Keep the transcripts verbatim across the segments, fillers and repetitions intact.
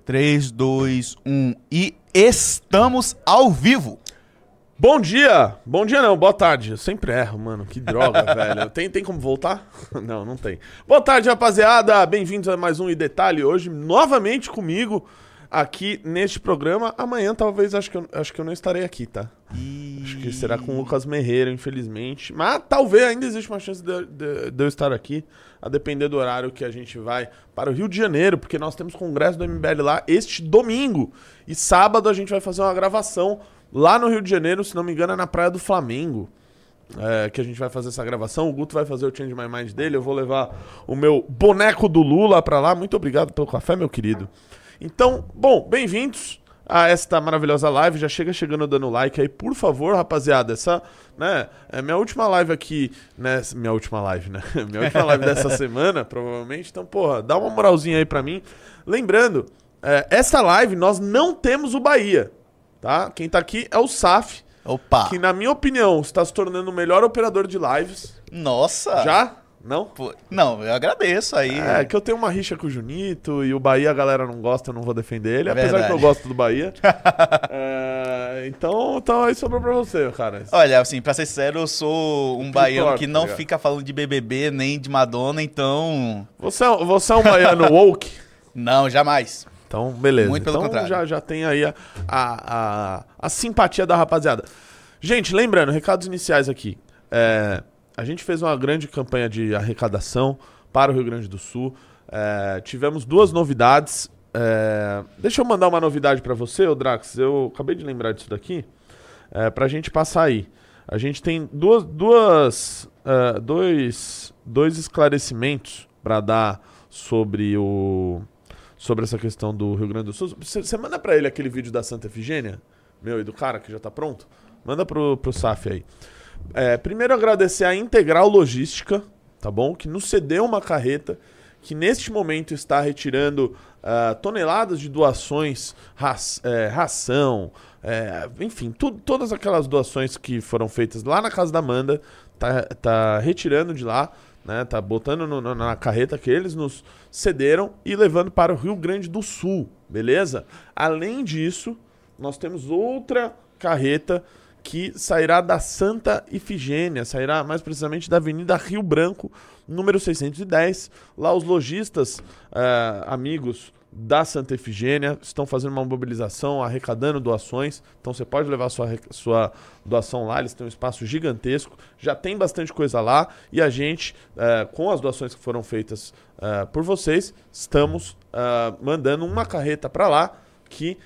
três, dois, um e estamos ao vivo. Bom dia! Bom dia não, boa tarde. Eu sempre erro, mano. Que droga, velho. Tem, tem como voltar? Não, não tem. Boa tarde, rapaziada. Bem-vindos a mais um E Detalhe. Hoje, novamente comigo, aqui neste programa. Amanhã, talvez, acho que eu, acho que eu não estarei aqui, tá? E... Acho que será com o Lucas Merreiro, infelizmente. Mas talvez ainda existe uma chance de, de, de eu estar aqui, a depender do horário que a gente vai para o Rio de Janeiro, porque nós temos congresso do M B L lá este domingo. E sábado a gente vai fazer uma gravação lá no Rio de Janeiro, se não me engano, é na Praia do Flamengo, é, que a gente vai fazer essa gravação. O Guto vai fazer o Change My Mind dele, eu vou levar o meu boneco do Lula pra lá. Muito obrigado pelo café, meu querido. Então, bom, bem-vindos a esta maravilhosa live. Já chega chegando dando like aí, por favor, rapaziada. Essa, né, é minha última live aqui, né, minha última live, né, minha última live dessa semana, provavelmente. Então, porra, dá uma moralzinha aí pra mim. Lembrando, é, essa live nós não temos o Bahia. Tá? Quem tá aqui é o Saf. Opa! Que, na minha opinião, está se tornando o melhor operador de lives. Nossa! Já? Não? Pô, não, eu agradeço aí. É, que eu tenho uma rixa com o Junito e o Bahia a galera não gosta, eu não vou defender ele. É apesar verdade. que eu gosto do Bahia. é, então, então aí sobrou pra você, cara. Olha, assim, pra ser sincero, eu sou um baiano importa, que não tá fica falando de B B B nem de Madonna, então... Você é, você é um baiano woke? Não, jamais. Então, beleza. Muito pelo então, contrário. Já, já tem aí a, a, a, a simpatia da rapaziada. Gente, lembrando, recados iniciais aqui. É, a gente fez uma grande campanha de arrecadação para o Rio Grande do Sul. É, tivemos duas novidades. É, deixa eu mandar uma novidade para você, ô Drax. Eu acabei de lembrar disso daqui. É, pra gente passar aí. A gente tem duas, duas, uh, dois, dois esclarecimentos para dar sobre o... sobre essa questão do Rio Grande do Sul. Você manda pra ele aquele vídeo da Santa Efigênia, meu, e do cara que já tá pronto? Manda pro, pro Saf aí. É, primeiro agradecer a Integral Logística, tá bom? Que nos cedeu uma carreta, que neste momento está retirando uh, toneladas de doações, ra é, ração, é, enfim, tu, todas aquelas doações que foram feitas lá na casa da Amanda, tá, tá retirando de lá, né, tá botando no, no, na carreta que eles nos cederam e levando para o Rio Grande do Sul, beleza? Além disso, nós temos outra carreta que sairá da Santa Efigênia, sairá mais precisamente da Avenida Rio Branco, número seiscentos e dez. Lá os lojistas, uh, amigos da Santa Efigênia estão fazendo uma mobilização, arrecadando doações. Então você pode levar sua, sua doação lá, eles têm um espaço gigantesco, já tem bastante coisa lá. E a gente, uh, com as doações que foram feitas uh, por vocês, estamos uh, mandando uma carreta para lá que...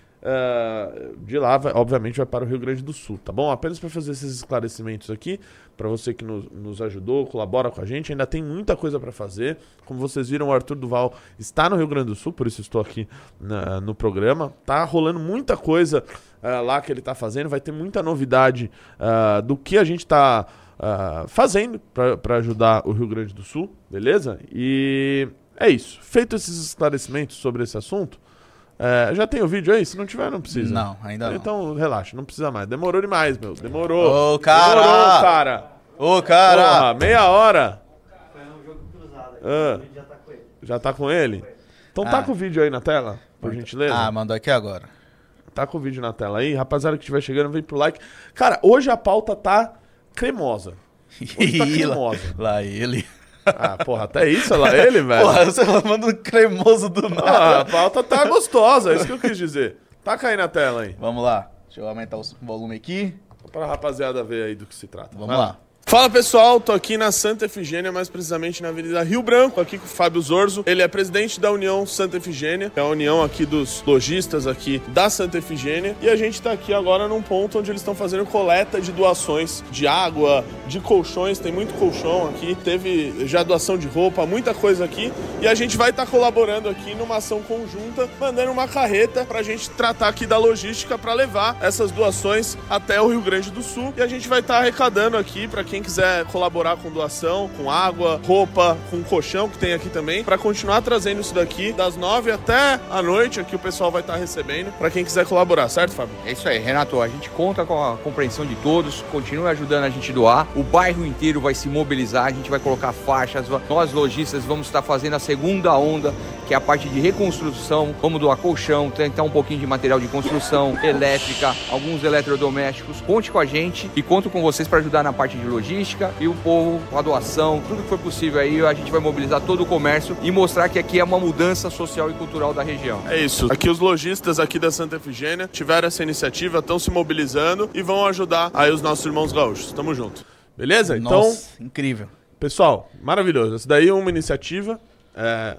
Uh, de lá, vai, obviamente, vai para o Rio Grande do Sul, tá bom? Apenas para fazer esses esclarecimentos aqui, para você que nos, nos ajudou, colabora com a gente, ainda tem muita coisa para fazer. Como vocês viram, o Arthur Duval está no Rio Grande do Sul, por isso estou aqui na, no programa. Tá rolando muita coisa uh, lá que ele tá fazendo, vai ter muita novidade uh, do que a gente tá uh, fazendo para ajudar o Rio Grande do Sul, beleza? E é isso. Feito esses esclarecimentos sobre esse assunto, É, já tem o vídeo aí? Se não tiver, não precisa. Não, ainda não. Então, relaxa, não precisa mais. Demorou demais, meu. Demorou. Ô, cara! Demorou, cara! Ô, cara! Porra, meia hora! Foi um jogo cruzado aqui, Ah. o vídeo já tá com ele. Já tá com ele? Então tá Ah. com o vídeo aí na tela, por gentileza. Ah, mandou aqui agora. Tá com o vídeo na tela aí. Rapaziada que estiver chegando, vem pro like. Cara, hoje a pauta tá cremosa. Hoje tá cremosa. Lá ele. Ah, porra, até isso, olha lá ele, velho. Porra, você manda um cremoso do Ah, nada. a pauta tá gostosa, é isso que eu quis dizer. Tá caindo na tela aí. Vamos lá. Deixa eu aumentar o volume aqui. Pra rapaziada ver aí do que se trata. Vamos Vai lá. Fala pessoal, tô aqui na Santa Efigênia, mais precisamente na Avenida Rio Branco, aqui com o Fábio Zorzo. Ele é presidente da União Santa Efigênia, é a união aqui dos lojistas aqui da Santa Efigênia. E a gente tá aqui agora num ponto onde eles estão fazendo coleta de doações de água, de colchões, tem muito colchão aqui, teve já doação de roupa, muita coisa aqui. E a gente vai estar tá colaborando aqui numa ação conjunta, mandando uma carreta pra gente tratar aqui da logística pra levar essas doações até o Rio Grande do Sul. E a gente vai estar tá arrecadando aqui pra quem quiser colaborar com doação, com água, roupa, com colchão que tem aqui também, para continuar trazendo isso daqui das nove até a noite, aqui o pessoal vai estar recebendo, para quem quiser colaborar, certo, Fábio? É isso aí, Renato, a gente conta com a compreensão de todos, continue ajudando a gente a doar, o bairro inteiro vai se mobilizar, a gente vai colocar faixas, nós lojistas vamos estar fazendo a segunda onda, que é a parte de reconstrução, como do acolchão, tentar um pouquinho de material de construção, elétrica, alguns eletrodomésticos. Conte com a gente e conto com vocês para ajudar na parte de logística e o povo, com a doação, tudo que for possível aí, a gente vai mobilizar todo o comércio e mostrar que aqui é uma mudança social e cultural da região. É isso. Aqui os lojistas aqui da Santa Efigênia tiveram essa iniciativa, estão se mobilizando e vão ajudar aí os nossos irmãos gaúchos. Tamo junto. Beleza? Nossa, então, incrível. Pessoal, maravilhoso. Essa daí é uma iniciativa. É,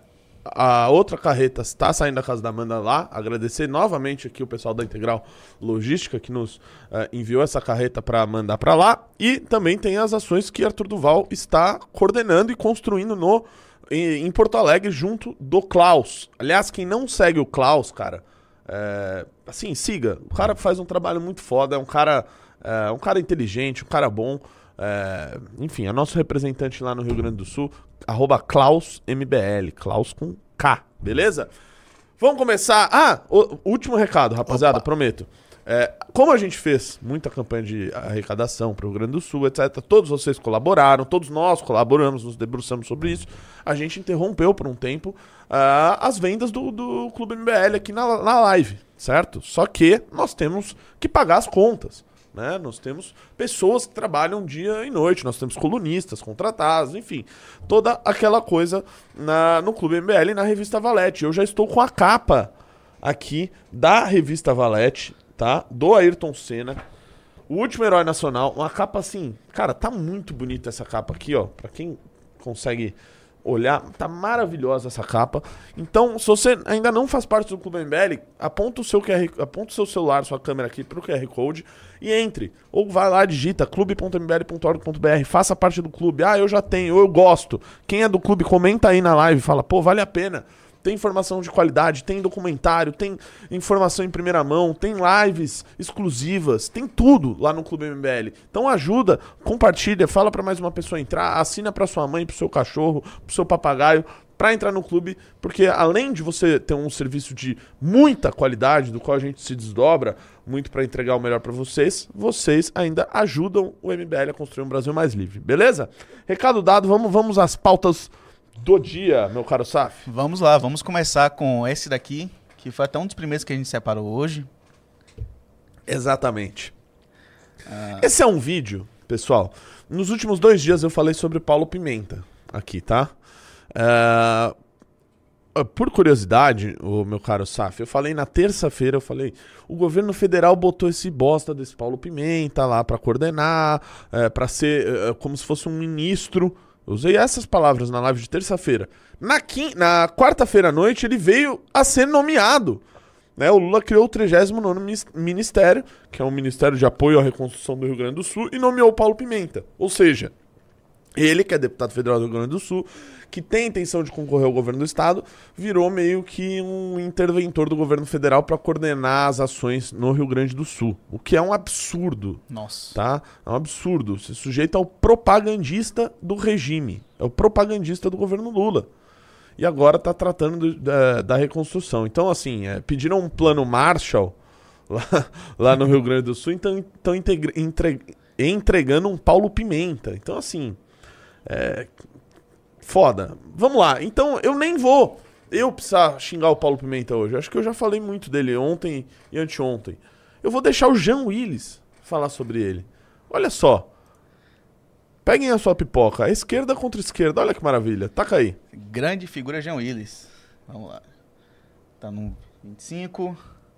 a outra carreta está saindo da casa da Amanda lá. Agradecer novamente aqui o pessoal da Integral Logística que nos é, enviou essa carreta para mandar para lá. E também tem as ações que Arthur Duval está coordenando e construindo no, em, em Porto Alegre junto do Klaus. Aliás, quem não segue o Klaus, cara, é, assim, siga. O cara faz um trabalho muito foda. É um cara, é, um cara inteligente, um cara bom. É, enfim, é nosso representante lá no Rio Grande do Sul, arroba KlausMBL, Klaus com K, beleza? Vamos começar. Ah, o, último recado, rapaziada, Opa. prometo. É, como a gente fez muita campanha de arrecadação para o Rio Grande do Sul, etcétera, todos vocês colaboraram, todos nós colaboramos, nos debruçamos sobre isso. A gente interrompeu por um tempo uh, as vendas do, do Clube M B L aqui na, na live, certo? Só que nós temos que pagar as contas. Né? Nós temos pessoas que trabalham dia e noite, nós temos colunistas contratados, enfim, toda aquela coisa na, no Clube M B L e na Revista Valete. Eu já estou com a capa aqui da Revista Valete, tá? Do Ayrton Senna, o último herói nacional, uma capa assim, cara, tá muito bonita essa capa aqui, ó, pra quem consegue olhar, tá maravilhosa essa capa. Então, se você ainda não faz parte do Clube M B L, aponta o seu Q R, aponta o seu celular, sua câmera aqui pro Q R Code e entre. Ou vai lá, digita clube ponto m b l ponto org ponto b r, faça parte do clube. Ah, eu já tenho, eu gosto. Quem é do clube, comenta aí na live, fala, pô, vale a pena. Tem informação de qualidade, tem documentário, tem informação em primeira mão, tem lives exclusivas, tem tudo lá no Clube M B L. Então ajuda, compartilha, fala pra mais uma pessoa entrar, assina pra sua mãe, pro seu cachorro, pro seu papagaio, pra entrar no clube, porque além de você ter um serviço de muita qualidade, do qual a gente se desdobra muito pra entregar o melhor pra vocês, vocês ainda ajudam o M B L a construir um Brasil mais livre, beleza? Recado dado, vamos, vamos às pautas do dia, meu caro Saf. Vamos lá, vamos começar com esse daqui, que foi até um dos primeiros que a gente separou hoje. Exatamente. Ah. Esse é um vídeo, pessoal. Nos últimos dois dias eu falei sobre Paulo Pimenta aqui, tá? Uh, por curiosidade, o meu caro Saf, eu falei na terça-feira, eu falei, o governo federal botou esse bosta desse Paulo Pimenta lá pra coordenar, é, pra ser é, como se fosse um ministro. Eu usei essas palavras na live de terça-feira. Na, quim... na quarta-feira à noite, ele veio a ser nomeado. Né? O Lula criou o trigésimo nono Ministério, que é um Ministério de Apoio à Reconstrução do Rio Grande do Sul, e nomeou o Paulo Pimenta. Ou seja, ele, que é deputado federal do Rio Grande do Sul, que tem a intenção de concorrer ao governo do estado, virou meio que um interventor do governo federal para coordenar as ações no Rio Grande do Sul. O que é um absurdo. Nossa. Tá? É um absurdo. Se sujeita ao propagandista do regime. É o propagandista do governo Lula. E agora está tratando do, da, da reconstrução. Então, assim, é, pediram um plano Marshall lá, lá no Rio Grande do Sul, então estão entregando um Paulo Pimenta. Então, assim... É, foda. Vamos lá. Então eu nem vou eu precisar xingar o Paulo Pimenta hoje. Eu acho que eu já falei muito dele ontem e anteontem. Eu vou deixar o Jean Willis falar sobre ele. Olha só. Peguem a sua pipoca. A esquerda contra a esquerda. Olha que maravilha. Taca aí. Grande figura Jean Willis. Vamos lá. Tá no vinte e cinco.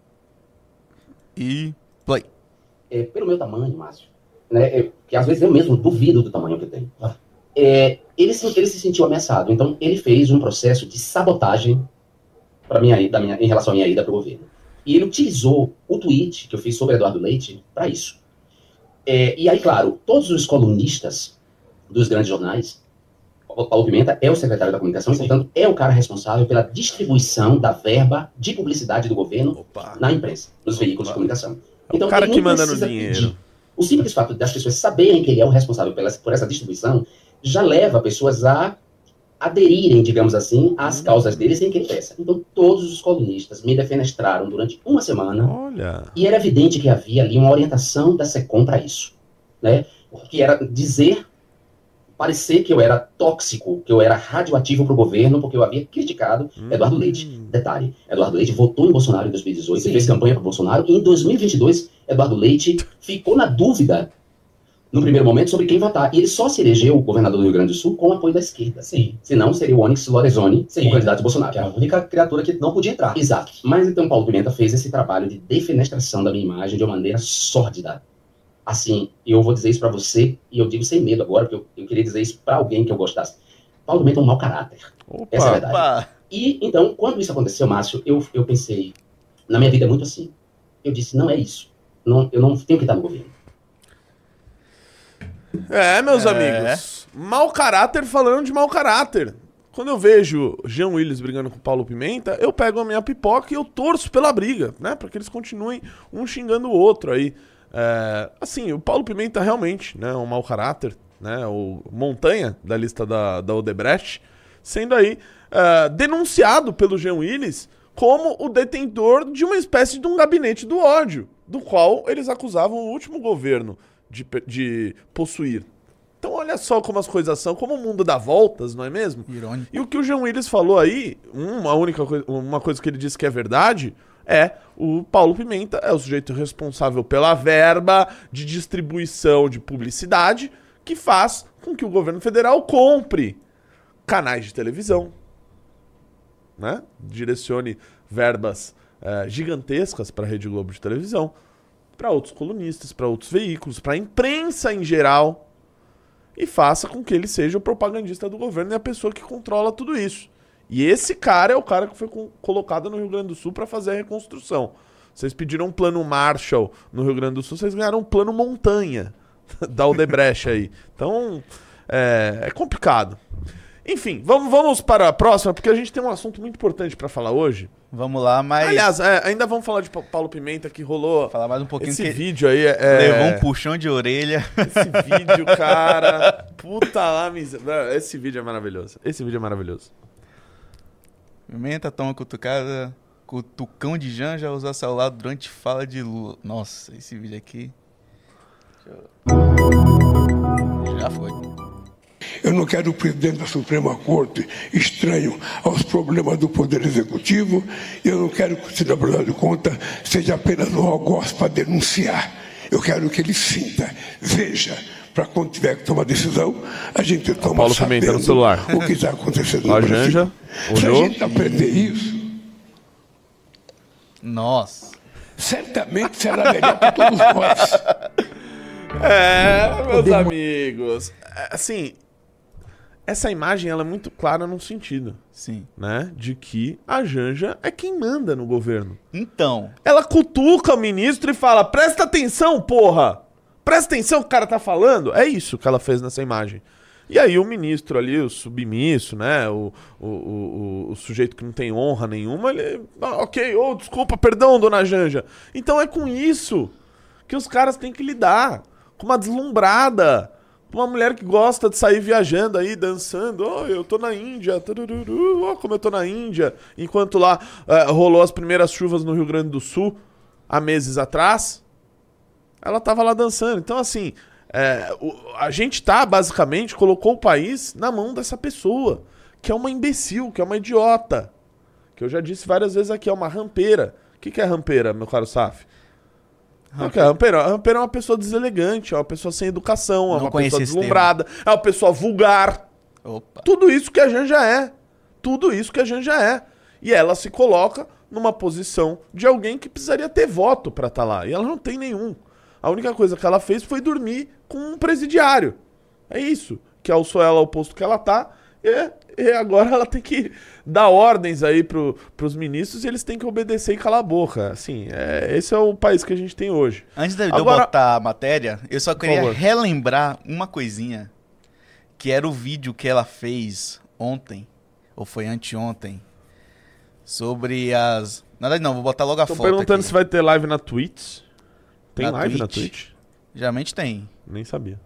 E play. É, pelo meu tamanho, Márcio, né, é, que às vezes eu mesmo duvido do tamanho que eu tenho. É, ele, se, ele se sentiu ameaçado, então ele fez um processo de sabotagem pra minha ida, minha, em relação à minha ida para o governo. E ele utilizou o tweet que eu fiz sobre Eduardo Leite para isso. É, e aí, claro, todos os colunistas dos grandes jornais, o Paulo Pimenta é o secretário da comunicação, e, portanto, é o cara responsável pela distribuição da verba de publicidade do governo Opa. na imprensa, nos Opa. veículos de comunicação. Então, é o cara que manda no dinheiro. Pedir. O simples fato das pessoas saberem que ele é o responsável pela, por essa distribuição já leva pessoas a aderirem, digamos assim, às hum. causas dele sem que ele peça. Então, todos os colunistas me defenestraram durante uma semana. Olha. E era evidente que havia ali uma orientação da SECOM para isso, né? Que era dizer parecer que eu era tóxico, que eu era radioativo pro governo, porque eu havia criticado Hum. Eduardo Leite. Detalhe, Eduardo Leite votou em Bolsonaro em dois mil e dezoito, Sim. e fez campanha para Bolsonaro, e em dois mil e vinte e dois, Eduardo Leite ficou na dúvida, no primeiro momento, sobre quem votar. E ele só se elegeu governador do Rio Grande do Sul com o apoio da esquerda. Sim. Senão seria o Onyx Lorenzoni, Sim. o candidato de Bolsonaro. Que é a única criatura que não podia entrar. Exato. Mas então Paulo Pimenta fez esse trabalho de defenestração da minha imagem de uma maneira sórdida. Assim, eu vou dizer isso pra você, e eu digo sem medo agora, porque eu, eu queria dizer isso pra alguém que eu gostasse. Paulo Pimenta é um mau caráter. Opa. Essa é a verdade. Opa. E, então, quando isso aconteceu, Márcio, eu, eu pensei, na minha vida é muito assim. Eu disse, não é isso. Não, eu não tenho que estar no governo. É, meus É. amigos. Mau caráter falando de mau caráter. Quando eu vejo Jean Willis brigando com o Paulo Pimenta, eu pego a minha pipoca e eu torço pela briga, né? Pra que eles continuem um xingando o outro aí. É, assim, o Paulo Pimenta realmente, né, é um mau caráter, né? O montanha da lista da, da Odebrecht, sendo aí é, denunciado pelo Jean Willis como o detentor de uma espécie de um gabinete do ódio, do qual eles acusavam o último governo de, pe- de possuir. Então olha só como as coisas são, como o mundo dá voltas, não é mesmo? Irônico. E o que o Jean Willis falou aí, uma única coisa, uma coisa que ele disse que é verdade, é o Paulo Pimenta é o sujeito responsável pela verba de distribuição de publicidade que faz com que o governo federal compre canais de televisão, né? Direcione verbas eh, gigantescas para a Rede Globo de televisão, para outros colunistas, para outros veículos, para a imprensa em geral, e faça com que ele seja o propagandista do governo e a pessoa que controla tudo isso. E esse cara é o cara que foi co- colocado no Rio Grande do Sul para fazer a reconstrução. Vocês pediram um plano Marshall no Rio Grande do Sul, vocês ganharam um plano montanha da Odebrecht aí. Então, é, é complicado. Enfim, vamos, vamos para a próxima, porque a gente tem um assunto muito importante para falar hoje. Vamos lá, mas... Aliás, é, ainda vamos falar de Pa- Paulo Pimenta, que rolou... falar mais um pouquinho Esse que vídeo aí é... é- levou um puxão de orelha. Esse vídeo, cara... Puta lá, mis... Esse vídeo é maravilhoso. Esse vídeo é maravilhoso. Pimenta toma cutucada, cutucão de Janja usa celular durante fala de Lula. Nossa, esse vídeo aqui... Já foi. Eu não quero o presidente da Suprema Corte estranho aos problemas do Poder Executivo. Eu não quero que o cidadão de conta seja apenas um algoz para denunciar. Eu quero que ele sinta, veja, para quando tiver que tomar decisão, a gente toma Paulo Pimenta no celular. o que está acontecendo Ó, no Brasil. Janja, Se a olhou. gente aprender isso, Nossa. certamente será melhor para todos nós. É, meus amigos. É, assim, essa imagem ela é muito clara num sentido, Sim. né? De que a Janja é quem manda no governo. Então, Ela cutuca o ministro e fala, presta atenção, porra! Presta atenção que o cara tá falando. É isso que ela fez nessa imagem. E aí o ministro ali, o submisso, né? O, o, o, o sujeito que não tem honra nenhuma, ele... Ah, ok, oh, desculpa, perdão, dona Janja. Então é com isso que os caras têm que lidar. Com uma deslumbrada. Com uma mulher que gosta de sair viajando aí, dançando. Oh, eu tô na Índia. Turururu, oh, como eu tô na Índia. Enquanto lá eh, rolou as primeiras chuvas no Rio Grande do Sul, há meses atrás, ela tava lá dançando. Então, assim, é, o- a gente tá, basicamente, colocou o país na mão dessa pessoa, que é uma imbecil, que é uma idiota. Que eu já disse várias vezes aqui, é uma rampeira. O que, que é rampeira, meu caro Saf? O que é rampeira? A rampeira é uma pessoa deselegante, é uma pessoa sem educação, é Não uma conhecia pessoa esse deslumbrada, é uma pessoa vulgar. opa. Tudo isso que a Janja é. Tudo isso que a Janja é. E ela se coloca numa posição de alguém que precisaria ter voto pra estar lá. E ela não tem nenhum. A única coisa que ela fez foi dormir com um presidiário. É isso. Que alçou ela ao posto que ela tá. E, e agora ela tem que dar ordens aí pro, pros ministros e eles têm que obedecer e calar a boca. Assim, é, esse é o país que a gente tem hoje. Antes de eu Agora- botar a matéria, eu só queria favor. relembrar uma coisinha. Que era o vídeo que ela fez ontem, ou foi anteontem, sobre as... Na verdade não, vou botar logo a Estão foto perguntando aqui. se vai ter live na Twitch. Tem Na live na Twitch? Twitch? Geralmente tem. Nem sabia.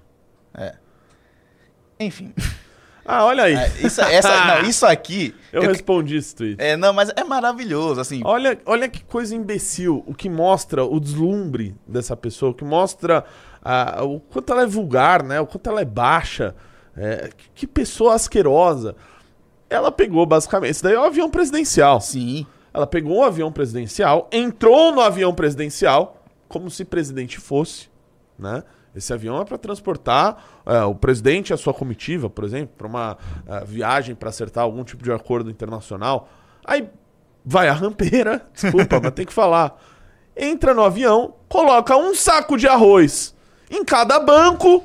Enfim. Ah, olha aí. É, isso, essa, não, isso aqui... Eu, eu- respondi esse tweet. é, não, mas é maravilhoso, assim. Olha, olha que coisa imbecil. O que mostra o deslumbre dessa pessoa, o que mostra ah, o quanto ela é vulgar, né? O quanto ela é baixa. É, que, que pessoa asquerosa. Ela pegou, basicamente... Isso daí é um avião presidencial. Sim. Ela pegou um avião presidencial, entrou no avião presidencial, como se presidente fosse, né? Esse avião é para transportar é, o presidente e a sua comitiva, por exemplo, para uma é, viagem para acertar algum tipo de acordo internacional. Aí vai a rampeira, desculpa, mas tem que falar. Entra no avião, coloca um saco de arroz em cada banco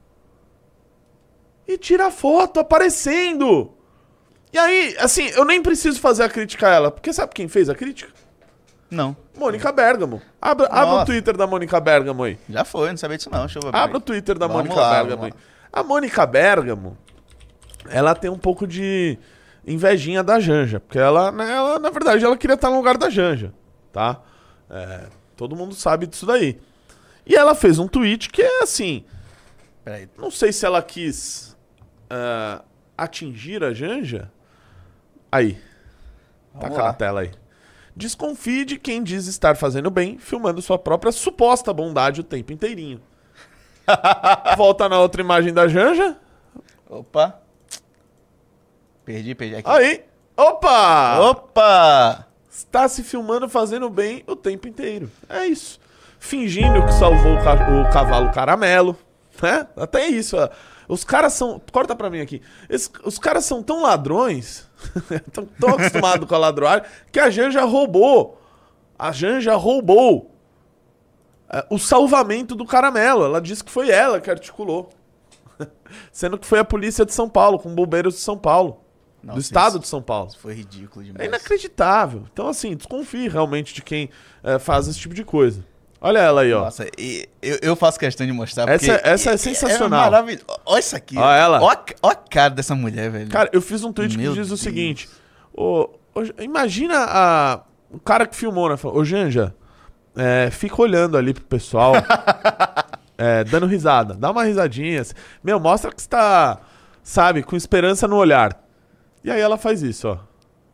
e tira a foto aparecendo. E aí, assim, eu nem preciso fazer a crítica a ela, porque sabe quem fez a crítica? Não. Mônica Bergamo. Abra, abra o Twitter da Mônica Bergamo aí. Já foi, não sabia disso não. Deixa eu ver. Abra o Twitter da Vamos Mônica lá, Bergamo vamos aí. A Mônica Bergamo, ela tem um pouco de invejinha da Janja, porque ela, né, ela na verdade, ela queria estar no lugar da Janja, tá? É, todo mundo sabe disso daí. E ela fez um tweet que é assim... Peraí. Não sei se ela quis uh, atingir a Janja. Aí. Vamos Taca lá. na tela aí. Desconfie de quem diz estar fazendo bem, filmando sua própria suposta bondade o tempo inteirinho. Volta na outra imagem da Janja. Opa. Perdi, perdi aqui. Aí. Opa! Opa! Está se filmando fazendo bem o tempo inteiro. É isso. Fingindo que salvou o, ca- o cavalo caramelo. Né? Até isso, ó. Os caras são... Corta pra mim aqui. Esse- os caras são tão ladrões, tão, tão acostumados com a ladroagem, que a Janja roubou. A Janja roubou é, o salvamento do caramelo. Ela disse que foi ela que articulou. Sendo que foi a polícia de São Paulo, com bombeiros de São Paulo. Nossa, do estado isso- de São Paulo. Isso foi ridículo É demais. inacreditável. Então, assim, desconfie realmente de quem é, faz esse tipo de coisa. Olha ela aí, ó. Nossa, e eu, eu faço questão de mostrar Essa- porque... essa é sensacional. É maravilhoso. Olha isso aqui. Ó ela. Olha, a- olha a cara dessa mulher, velho. Cara, eu fiz um tweet Meu que diz o Deus. seguinte. Ô, ô, imagina a, o cara que filmou, né? Falou, ô, Janja, é, fica olhando ali pro pessoal, é, dando risada. Dá uma risadinha. assim. Meu, mostra que você tá, sabe, com esperança no olhar. E aí ela faz isso, ó.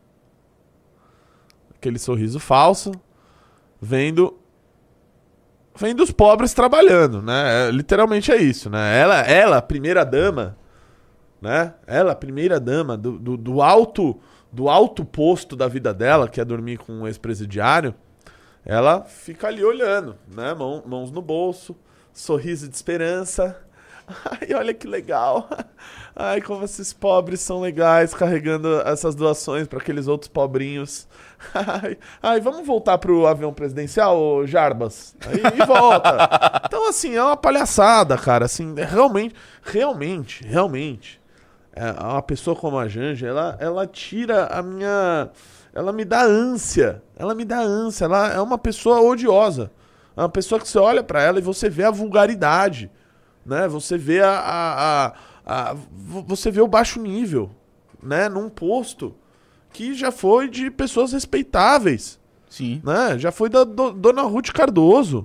Aquele sorriso falso, vendo... Vendo os pobres trabalhando, né? É, literalmente é isso, né? Ela, ela, primeira dama, né? Ela, primeira dama do, do, do alto do alto posto da vida dela, que é dormir com um ex-presidiário, ela fica ali olhando, né? Mão, mãos no bolso, sorriso de esperança. Ai, olha que legal. Ai, como esses pobres são legais carregando essas doações para aqueles outros pobrinhos. Ai, ai, vamos voltar pro avião presidencial, ô Jarbas? Aí e volta. Então, assim, é uma palhaçada, cara. Assim, é realmente, realmente, realmente. É uma pessoa como a Janja, ela, ela tira a minha... Ela me dá ânsia. Ela me dá ânsia. Ela é uma pessoa odiosa. É uma pessoa que você olha pra ela e você vê a vulgaridade. Né? Você vê a, a, a, a... Você vê o baixo nível. Né? Num posto que já foi de pessoas respeitáveis. Sim. Né? Já foi da do, Dona Ruth Cardoso.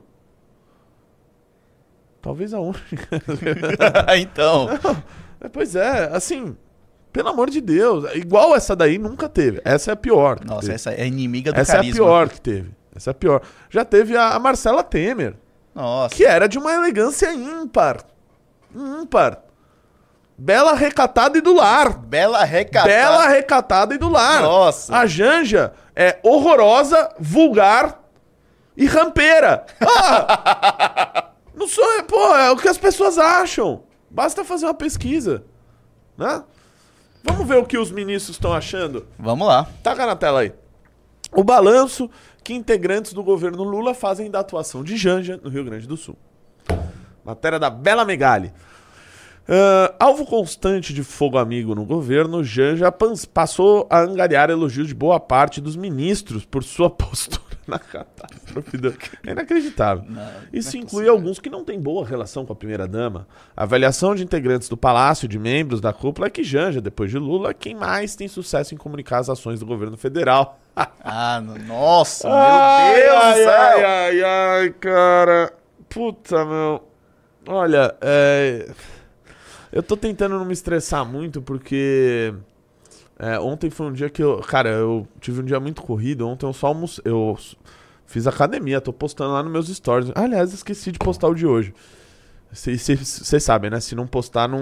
Talvez a única. Então. É, pois é, assim, pelo amor de Deus, igual essa daí nunca teve. Essa é a pior. que Nossa, teve. essa é inimiga do Essa carisma. é a pior que teve. Essa é a pior. Já teve a, a Marcela Temer, Nossa. que era de uma elegância ímpar. Ímpar. Bela, recatada e do lar. Bela recatada. Bela, recatada e do lar. Nossa. A Janja é horrorosa, vulgar e rampeira. Ah! Não sou, é, pô, é o que as pessoas acham. Basta fazer uma pesquisa, né? Vamos ver o que os ministros estão achando. Vamos lá. Taca na tela aí. O balanço que integrantes do governo Lula fazem da atuação de Janja no Rio Grande do Sul. Matéria da Bela Megali. Uh, alvo constante de fogo amigo no governo, Janja pans- passou a angariar elogios de boa parte dos ministros por sua postura na catástrofe. Do... É inacreditável. Não, Isso não é inclui possível. alguns que não têm boa relação com a primeira-dama. A avaliação de integrantes do Palácio e de membros da cúpula é que Janja, depois de Lula, é quem mais tem sucesso em comunicar as ações do governo federal. Ah, no- nossa, Ai, meu Deus ai, do céu. ai, ai, ai, cara. Puta, meu. Olha, é... eu tô tentando não me estressar muito porque é, ontem foi um dia que eu... Cara, eu tive um dia muito corrido. Ontem eu só almocei... Eu fiz academia, tô postando lá nos meus stories. Aliás, esqueci de postar o de hoje. Vocês sabem, né? Se não postar, não,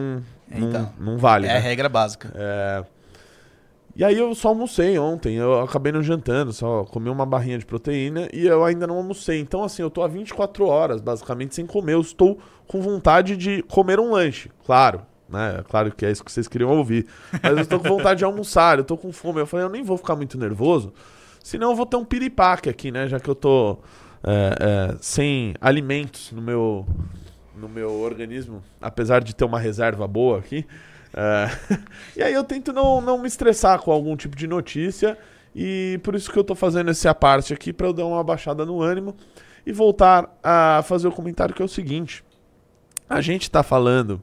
não, Então, não vale. é né? a regra básica. É... E aí eu só almocei ontem, eu acabei não jantando, só comi uma barrinha de proteína e eu ainda não almocei. Então assim, eu tô há vinte e quatro horas basicamente sem comer, eu estou com vontade de comer um lanche, claro, né? Claro que é isso que vocês queriam ouvir, mas eu estou com vontade de almoçar, eu tô com fome. Eu falei, eu nem vou ficar muito nervoso, senão eu vou ter um piripaque aqui, né? Já que eu tô é, é, sem alimentos no meu, no meu organismo, apesar de ter uma reserva boa aqui. É, e aí eu tento não, não me estressar com algum tipo de notícia, e por isso que eu tô fazendo esse à parte aqui, pra eu dar uma baixada no ânimo e voltar a fazer o comentário, que é o seguinte: a gente tá falando,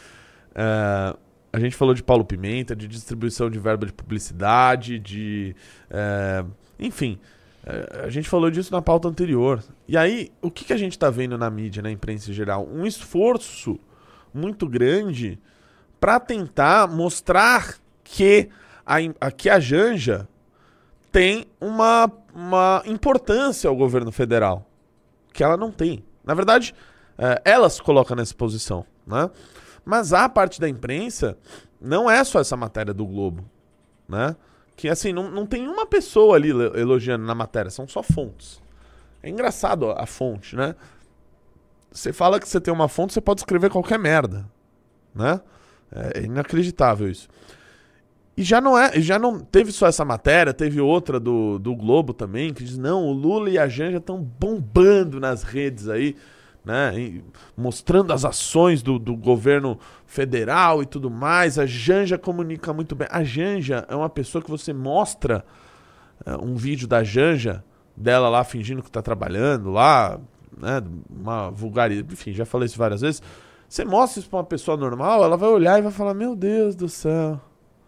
é, a gente falou de Paulo Pimenta, de distribuição de verba de publicidade, de é, enfim, é, a gente falou disso na pauta anterior. E aí, o que, que a gente tá vendo na mídia, na imprensa em geral? Um esforço muito grande para tentar mostrar que a, a, que a Janja tem uma, uma importância ao governo federal, que ela não tem. Na verdade, é, ela se coloca nessa posição, né? Mas a parte da imprensa não é só essa matéria do Globo, né? Que assim, não, não tem uma pessoa ali elogiando na matéria, são só fontes. É engraçado a, a fonte, né? Você fala que você tem uma fonte, você pode escrever qualquer merda, né? É inacreditável isso. E já não é, já não teve só essa matéria, teve outra do, do Globo também, que diz, não, o Lula e a Janja estão bombando nas redes aí, né, e mostrando as ações do, do governo federal e tudo mais. A Janja comunica muito bem. A Janja é uma pessoa que você mostra é, um vídeo da Janja, dela lá fingindo que tá trabalhando lá, né, uma vulgaridade, enfim, já falei isso várias vezes. Você mostra isso pra uma pessoa normal, ela vai olhar e vai falar, meu Deus do céu,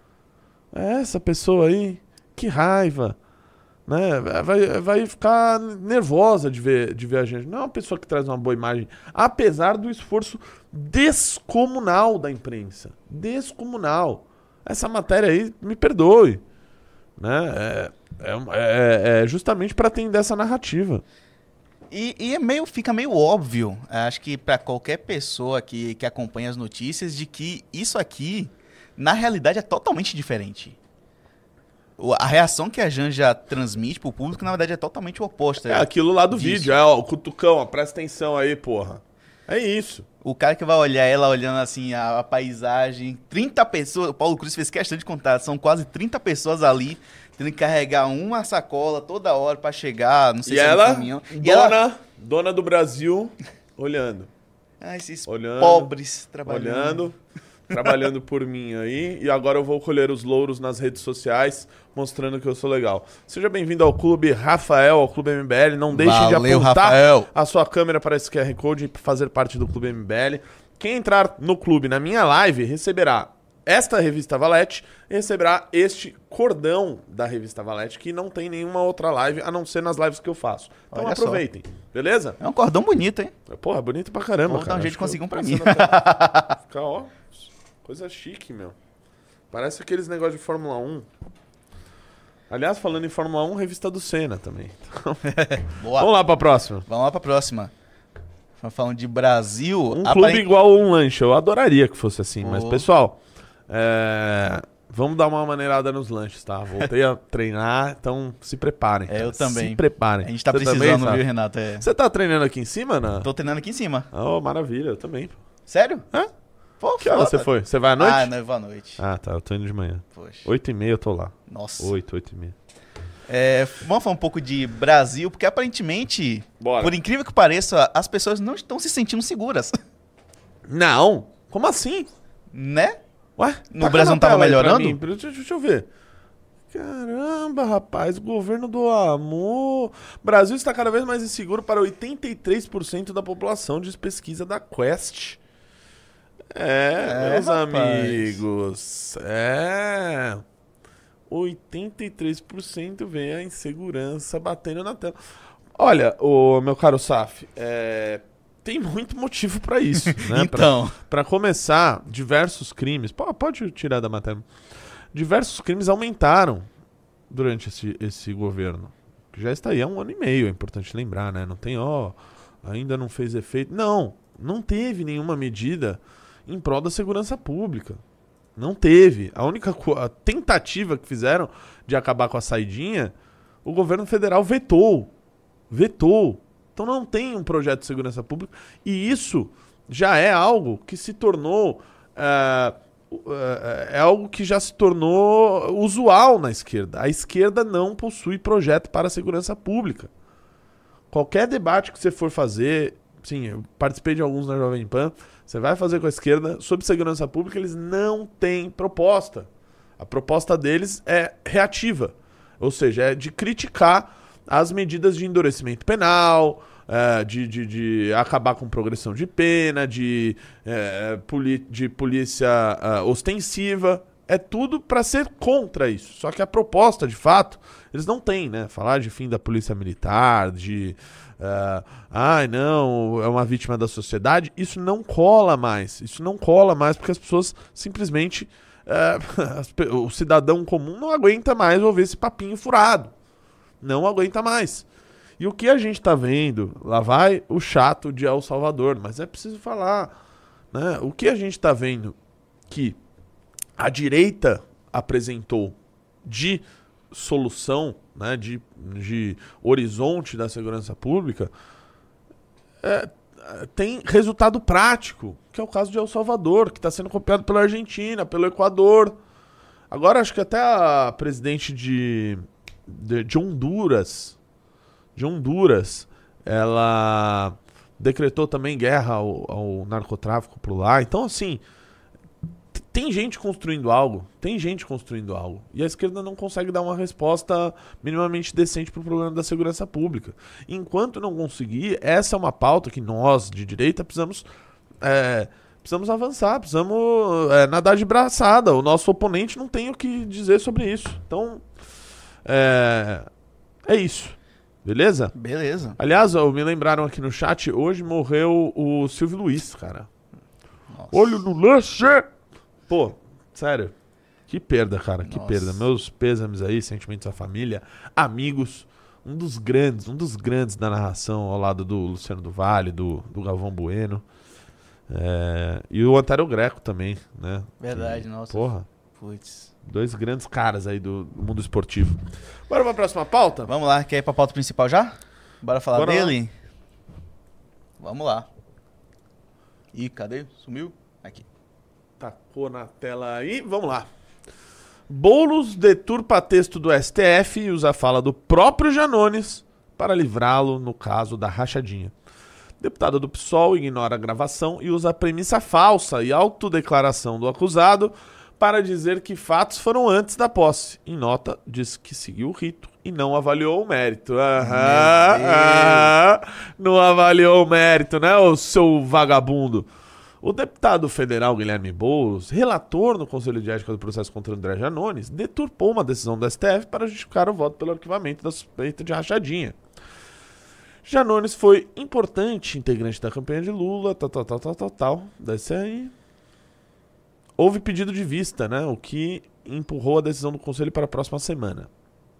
é essa pessoa aí, que raiva, né? Vai, vai ficar nervosa de ver, de ver a gente. Não é uma pessoa que traz uma boa imagem, apesar do esforço descomunal da imprensa. Descomunal. Essa matéria aí, me perdoe, né? É, é, é, é justamente para atender essa narrativa. E, e é meio, fica meio óbvio, acho que para qualquer pessoa que, que acompanha as notícias, de que isso aqui, na realidade, é totalmente diferente. O, a reação que a Janja transmite pro público, na verdade, é totalmente oposta. É aquilo lá do disso. vídeo, é ó, o cutucão, ó, presta atenção aí, porra. É isso. O cara que vai olhar ela olhando assim a, a paisagem, trinta pessoas, o Paulo Cruz fez questão de contar, são quase trinta pessoas ali, tendo que carregar uma sacola toda hora pra chegar, não sei e se ela, é no caminhão. E dona, ela, dona do Brasil, olhando. ah, esses olhando, pobres trabalhando. Olhando, trabalhando por mim aí. E agora eu vou colher os louros nas redes sociais, mostrando que eu sou legal. Seja bem-vindo ao Clube Rafael, ao Clube M B L. Não deixe Valeu, de apontar Rafael. a sua câmera para esse Q R Code e fazer parte do Clube M B L. Quem entrar no clube na minha live receberá esta revista Valete e receberá este cordão da revista Valete, que não tem nenhuma outra live, a não ser nas lives que eu faço. Então Olha aproveitem, só. Beleza? É um cordão bonito, hein? Porra, bonito pra caramba, Vou cara. dar um jeito Acho de conseguir que um pra eu- mim. Fica, ó, coisa chique, meu. Parece aqueles negócios de Fórmula um. Aliás, falando em Fórmula um, revista do Senna também. Então, Boa. vamos lá pra próxima. Vamos lá pra próxima. Falando de Brasil... Um aparent- clube igual um lanche. Eu adoraria que fosse assim. Mas, Oh. pessoal, é, vamos dar uma maneirada nos lanches, tá? Voltei a treinar, então se preparem. É, cara. eu também. Se preparem. A gente tá Você também, precisando, sabe? viu, Renato? É. Você tá treinando aqui em cima, Ana? Tô treinando aqui em cima. Oh, maravilha. Eu também. Sério? Hã? Pô, Que hora você foi? Você vai à noite? Ah, não, eu vou à noite. Ah, tá. Eu tô indo de manhã. Poxa. Oito e meia eu tô lá. Nossa. Oito, oito e meia. É, vamos falar um pouco de Brasil, porque aparentemente, Bora. por incrível que pareça, as pessoas não estão se sentindo seguras. Não? Como assim? Né? Ué? No taca Brasil na não tava tela aí pra melhorando? mim. Deixa, deixa eu ver. Caramba, rapaz, governo do amor. Brasil está cada vez mais inseguro para oitenta e três por cento da população, diz pesquisa da Quest. É, É, meus rapaz. amigos. É. oitenta e três por cento vê a insegurança batendo na tela. Olha, o meu caro Saf, é, tem muito motivo para isso, né? Então. Para começar, diversos crimes... Pô, pode tirar da matéria. Diversos crimes aumentaram durante esse, esse governo. Que já está aí há um ano e meio, é importante lembrar, né? Não tem, ó, ainda não fez efeito. Não, não teve nenhuma medida em prol da segurança pública. Não teve. A única co- a tentativa que fizeram de acabar com a saidinha, o governo federal vetou. Vetou. Então não tem um projeto de segurança pública. E isso já é algo que se tornou... É, é algo que já se tornou usual na esquerda. A esquerda não possui projeto para a segurança pública. Qualquer debate que você for fazer... Sim, eu participei de alguns na Jovem Pan. Você vai fazer com a esquerda sobre segurança pública, eles não têm proposta. A proposta deles é reativa. Ou seja, é de criticar as medidas de endurecimento penal, é, de, de, de acabar com progressão de pena, de, é, poli- de polícia é, ostensiva. É tudo para ser contra isso. Só que a proposta, de fato, eles não têm, né? Falar de fim da polícia militar, de... Uh, ai, não, é uma vítima da sociedade. Isso não cola mais. Isso não cola mais porque as pessoas simplesmente... Uh, as, o cidadão comum não aguenta mais ouvir esse papinho furado. Não aguenta mais. E o que a gente tá vendo... Lá vai o chato de El Salvador, mas é preciso falar, né? O que a gente tá vendo que a direita apresentou de solução, né, de, de horizonte da segurança pública, é, tem resultado prático, que é o caso de El Salvador, que está sendo copiado pela Argentina, pelo Equador. Agora acho que até a presidente de, de, de Honduras, de Honduras, ela decretou também guerra ao, ao narcotráfico por lá. Então, assim, tem gente construindo algo, tem gente construindo algo. E a esquerda não consegue dar uma resposta minimamente decente para o problema da segurança pública. Enquanto não conseguir, essa é uma pauta que nós, de direita, precisamos, é, precisamos avançar, precisamos é, nadar de braçada. O nosso oponente não tem o que dizer sobre isso. Então, é, é isso. Beleza? Beleza. Aliás, ó, me lembraram aqui no chat, hoje morreu o Silvio Luiz, cara. Nossa. Olho no lance! Pô, sério, que perda, cara, que Nossa. perda. Meus pêsames aí, sentimentos à família, amigos, um dos grandes, um dos grandes da narração ao lado do Luciano do Vale, do, do Galvão Bueno. É, e o Antero Greco também, né? Verdade, que, nossa. Porra, Putz. dois grandes caras aí do, do mundo esportivo. Bora pra próxima pauta? Vamos lá, quer ir pra pauta principal já? Bora falar Bora lá. dele? Vamos lá. Ih, cadê? Sumiu? Aqui. Tacou na tela aí, vamos lá. Boulos deturpa texto do S T F e usa a fala do próprio Janones para livrá-lo no caso da rachadinha. Deputado do P SOL ignora a gravação e usa a premissa falsa e autodeclaração do acusado para dizer que fatos foram antes da posse. Em nota, diz que seguiu o rito e não avaliou o mérito. Aham, aham, não avaliou o mérito, né, ô seu vagabundo? O deputado federal Guilherme Boulos, relator no Conselho de Ética do processo contra André Janones, deturpou uma decisão do S T F para justificar o voto pelo arquivamento da suspeita de rachadinha. Janones foi importante integrante da campanha de Lula, tal, tal, tal, tal, tal, tal. Desse aí. Houve pedido de vista, né? O que empurrou a decisão do Conselho para a próxima semana.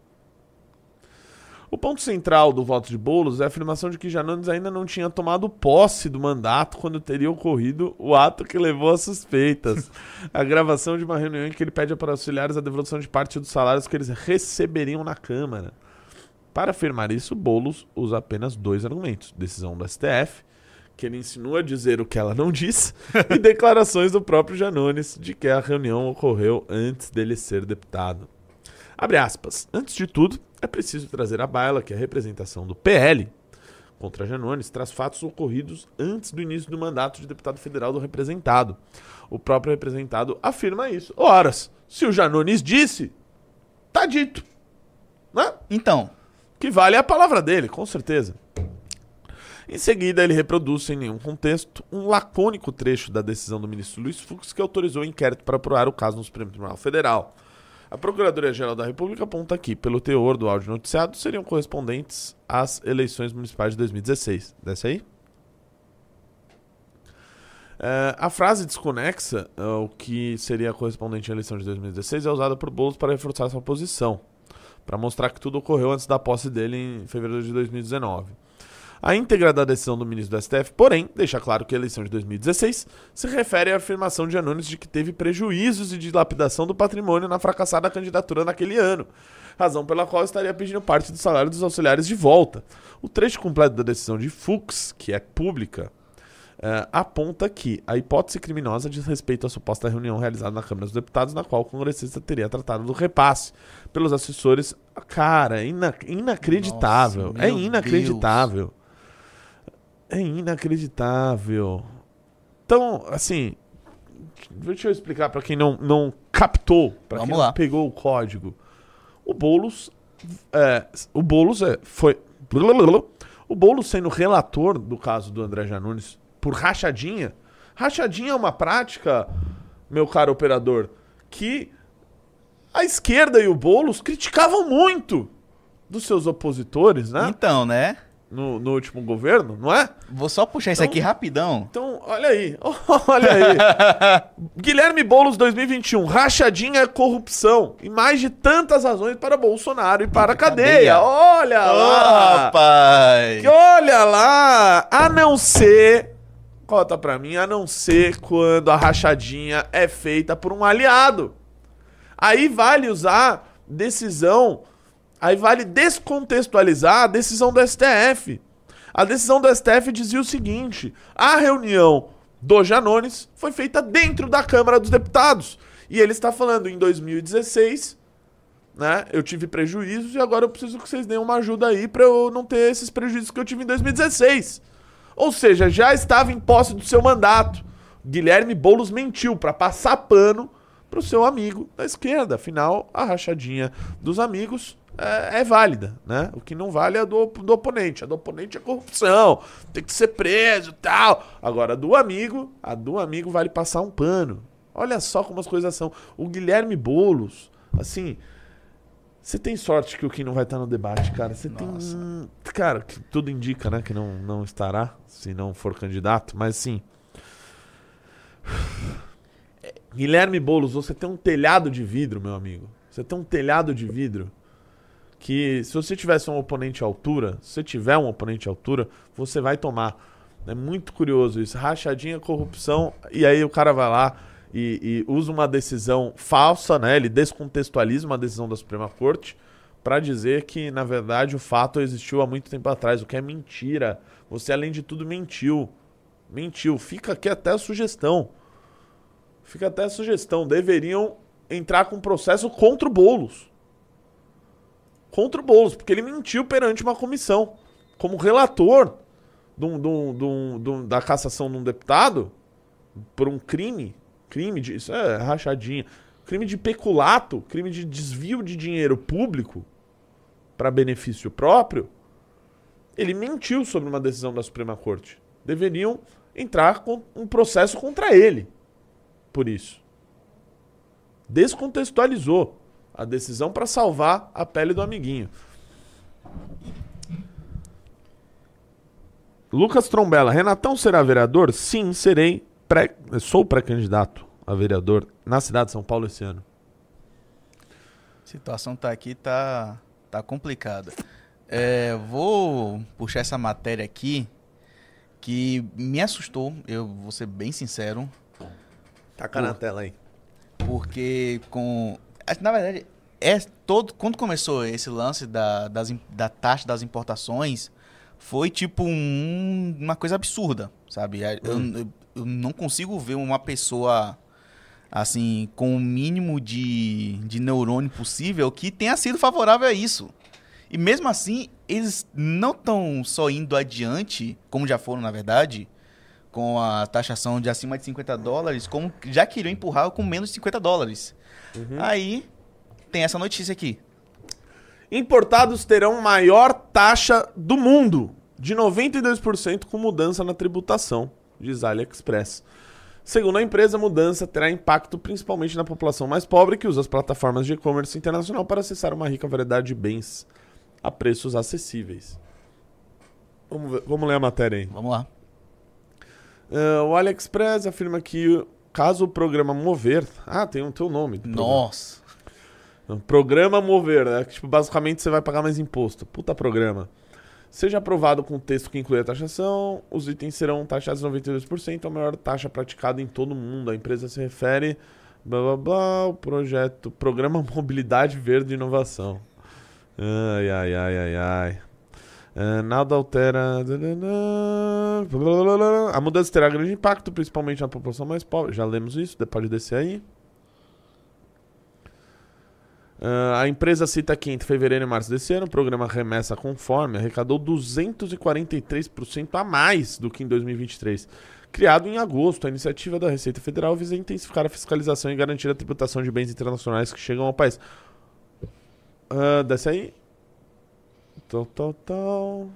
O ponto central do voto de Boulos é a afirmação de que Janones ainda não tinha tomado posse do mandato quando teria ocorrido o ato que levou às suspeitas. A gravação de uma reunião em que ele pede para auxiliares a devolução de parte dos salários que eles receberiam na Câmara. Para afirmar isso, Boulos usa apenas dois argumentos. Decisão do S T F, que ele insinua dizer o que ela não disse, e declarações do próprio Janones de que a reunião ocorreu antes dele ser deputado. Abre aspas. Antes de tudo, é preciso trazer à baila que a representação do P L contra Janones traz fatos ocorridos antes do início do mandato de deputado federal do representado. O próprio representado afirma isso. Horas, se o Janones disse, tá dito. Né? Então, Que vale a palavra dele, com certeza. Em seguida, ele reproduz, sem nenhum contexto, um lacônico trecho da decisão do ministro Luiz Fux que autorizou o inquérito para apurar o caso no Supremo Tribunal Federal. A Procuradoria-Geral da República aponta que, pelo teor do áudio noticiado, seriam correspondentes às eleições municipais de dois mil e dezesseis. Desce aí. É, a frase desconexa, o que seria correspondente à eleição de dois mil e dezesseis, é usada por Boulos para reforçar sua posição, para mostrar que tudo ocorreu antes da posse dele em fevereiro de dois mil e dezenove. A íntegra da decisão do ministro do S T F, porém, deixa claro que a eleição de dois mil e dezesseis se refere à afirmação de Nunes de que teve prejuízos e dilapidação do patrimônio na fracassada candidatura naquele ano, razão pela qual estaria pedindo parte do salário dos auxiliares de volta. O trecho completo da decisão de Fux, que é pública, Uh, aponta que a hipótese criminosa diz respeito à suposta reunião realizada na Câmara dos Deputados, na qual o congressista teria tratado do repasse pelos assessores. Cara, ina inacreditável. Nossa, é inacreditável. Deus. É inacreditável. Então, assim, deixa eu explicar para quem não, não captou, para quem lá. não pegou o código. O Boulos, é, o Boulos é, foi... O Boulos sendo relator do caso do André Janones por rachadinha. Rachadinha é uma prática, meu caro operador, que a esquerda e o Boulos criticavam muito dos seus opositores, né? Então, né? No, no último governo, não é? Vou só puxar isso Então- aqui rapidão. Então, olha aí. Olha aí. Guilherme Boulos dois mil e vinte e um. Rachadinha é corrupção. E mais de tantas razões para Bolsonaro e para a cadeia. Cadeia. Olha Ô, lá. rapaz! Que olha lá, a não ser, cota pra mim, a não ser quando a rachadinha é feita por um aliado. Aí vale usar decisão, aí vale descontextualizar a decisão do S T F. A decisão do S T F dizia o seguinte: a reunião do Janones foi feita dentro da Câmara dos Deputados. E ele está falando em dois mil e dezesseis... né? Eu tive prejuízos e agora eu preciso que vocês deem uma ajuda aí pra eu não ter esses prejuízos que eu tive em dois mil e dezesseis. Ou seja, já estava em posse do seu mandato. Guilherme Boulos mentiu pra passar pano pro seu amigo da esquerda. Afinal, a rachadinha dos amigos é, é válida, né? O que não vale é a do, do oponente. A do oponente é corrupção, tem que ser preso e tal. Agora, a do amigo, a do amigo vale passar um pano. Olha só como as coisas são. O Guilherme Boulos, assim... Você tem sorte que o Kim não vai estar no debate, cara. Você tem... Cara, que tudo indica, né? Que não, não estará, se não for candidato. Mas, sim... Guilherme Boulos, você tem um telhado de vidro, meu amigo. Você tem um telhado de vidro que, se você tivesse um oponente à altura, se você tiver um oponente à altura, você vai tomar. É muito curioso isso. Rachadinha, corrupção, e aí o cara vai lá... E, e usa uma decisão falsa, né? Ele descontextualiza uma decisão da Suprema Corte para dizer que, na verdade, o fato existiu há muito tempo atrás, o que é mentira. Você, além de tudo, mentiu. Mentiu. Fica aqui até a sugestão. Fica até a sugestão. Deveriam entrar com processo contra o Boulos. Contra o Boulos, porque ele mentiu perante uma comissão. Como relator do, do, do, do, da cassação de um deputado por um crime... Crime de... Isso é rachadinha. Crime de peculato, crime de desvio de dinheiro público para benefício próprio. Ele mentiu sobre uma decisão da Suprema Corte. Deveriam entrar com um processo contra ele por isso. Descontextualizou a decisão para salvar a pele do amiguinho. Lucas Trombella. Renatão será vereador? Sim, serei. Pré, sou pré-candidato a vereador na cidade de São Paulo esse ano. A situação tá aqui, tá, tá complicada. É, vou puxar essa matéria aqui, que me assustou, eu vou ser bem sincero. Taca na tela aí. Porque com... Na verdade, é todo, quando começou esse lance da, das, da taxa das importações, foi tipo um, uma coisa absurda, sabe? Eu, Hum. eu, eu não consigo ver uma pessoa, assim, com o mínimo de, de neurônio possível que tenha sido favorável a isso. E mesmo assim, eles não estão só indo adiante, como já foram, na verdade, com a taxação de acima de cinquenta dólares, como já queriam empurrar com menos de cinquenta dólares. Uhum. Aí, tem essa notícia aqui. Importados terão maior taxa do mundo, de noventa e dois por cento com mudança na tributação, diz AliExpress. Segundo a empresa, a mudança terá impacto principalmente na população mais pobre que usa as plataformas de e-commerce internacional para acessar uma rica variedade de bens a preços acessíveis. Vamos, ver, vamos ler a matéria aí. Vamos lá. Uh, o AliExpress afirma que caso o programa Mover... Ah, tem o teu nome. do programa. Nossa. Programa Mover, né? Que, tipo, basicamente você vai pagar mais imposto. Puta programa. Seja aprovado com o texto que inclui a taxação, os itens serão taxados noventa e dois por cento, a maior taxa praticada em todo o mundo. A empresa se refere, blá blá blá, o projeto, Programa Mobilidade Verde e Inovação. Ai, ai, ai, ai, ai. Uh, nada altera... A mudança terá grande impacto, principalmente na população mais pobre. Já lemos isso, pode descer aí. Uh, a empresa cita que entre fevereiro e março desse ano, o programa Remessa Conforme arrecadou duzentos e quarenta e três por cento a mais do que em dois mil e vinte e três. Criado em agosto, a iniciativa da Receita Federal visa intensificar a fiscalização e garantir a tributação de bens internacionais que chegam ao país. Uh, desce aí. Tal, tal, tal.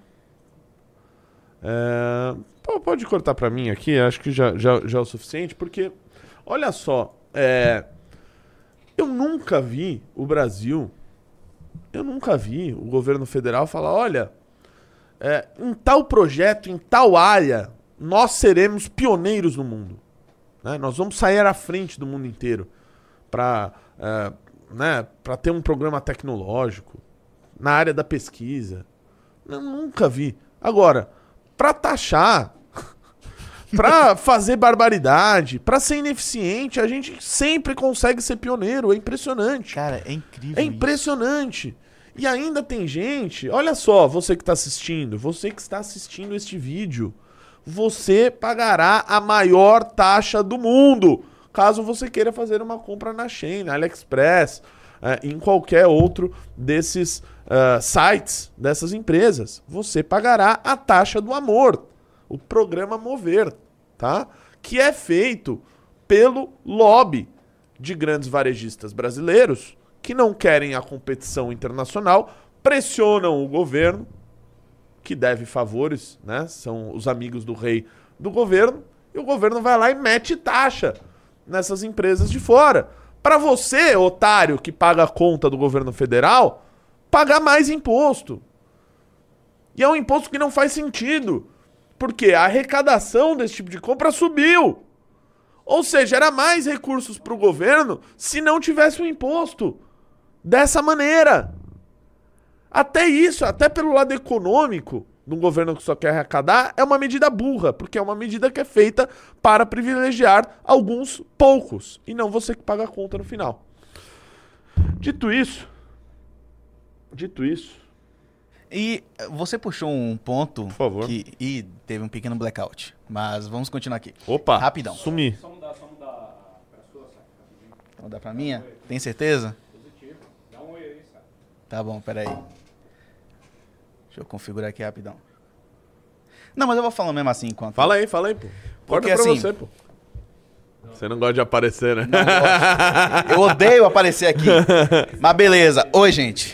É... Pô, pode cortar pra mim aqui, acho que já, já, já é o suficiente, porque, olha só, é... eu nunca vi o Brasil, eu nunca vi o governo federal falar, olha, é, em tal projeto, em tal área, nós seremos pioneiros no mundo. Né? Nós vamos sair à frente do mundo inteiro para é, né, para ter um programa tecnológico na área da pesquisa. Eu nunca vi. Agora, para taxar, para fazer barbaridade, para ser ineficiente, a gente sempre consegue ser pioneiro. É impressionante. Cara, é incrível. É impressionante. Isso. E ainda tem gente... Olha só, você que está assistindo, você que está assistindo este vídeo, você pagará a maior taxa do mundo, caso você queira fazer uma compra na Shein, na AliExpress, é, em qualquer outro desses uh, sites, dessas empresas. Você pagará a taxa do amor, o programa Mover, tá? Que é feito pelo lobby de grandes varejistas brasileiros que não querem a competição internacional, pressionam o governo, que deve favores, né? São os amigos do rei do governo, e o governo vai lá e mete taxa nessas empresas de fora. Para você, otário, que paga a conta do governo federal, pagar mais imposto. E é um imposto que não faz sentido, porque a arrecadação desse tipo de compra subiu. Ou seja, era mais recursos para o governo se não tivesse o imposto dessa maneira. Até isso, até pelo lado econômico, de um governo que só quer arrecadar, é uma medida burra, porque é uma medida que é feita para privilegiar alguns poucos, e não você que paga a conta no final. Dito isso, dito isso... E você puxou um ponto... Por favor. Que, e teve um pequeno blackout, mas vamos continuar aqui. Opa, rapidão. Sumi. Só mudar, só mudar pra sua, sabe? Rapidinho. Vou dar pra minha? Tem certeza? Positivo. Dá um oi aí, sabe? Tá bom, peraí. Deixa eu configurar aqui rapidão. Não, mas eu vou falando mesmo assim enquanto... Fala aí, fala aí, pô. Corta Porque, pra assim, você, pô. Você não gosta de aparecer, né? Não gosto. Eu odeio aparecer aqui. Mas beleza. Oi, gente.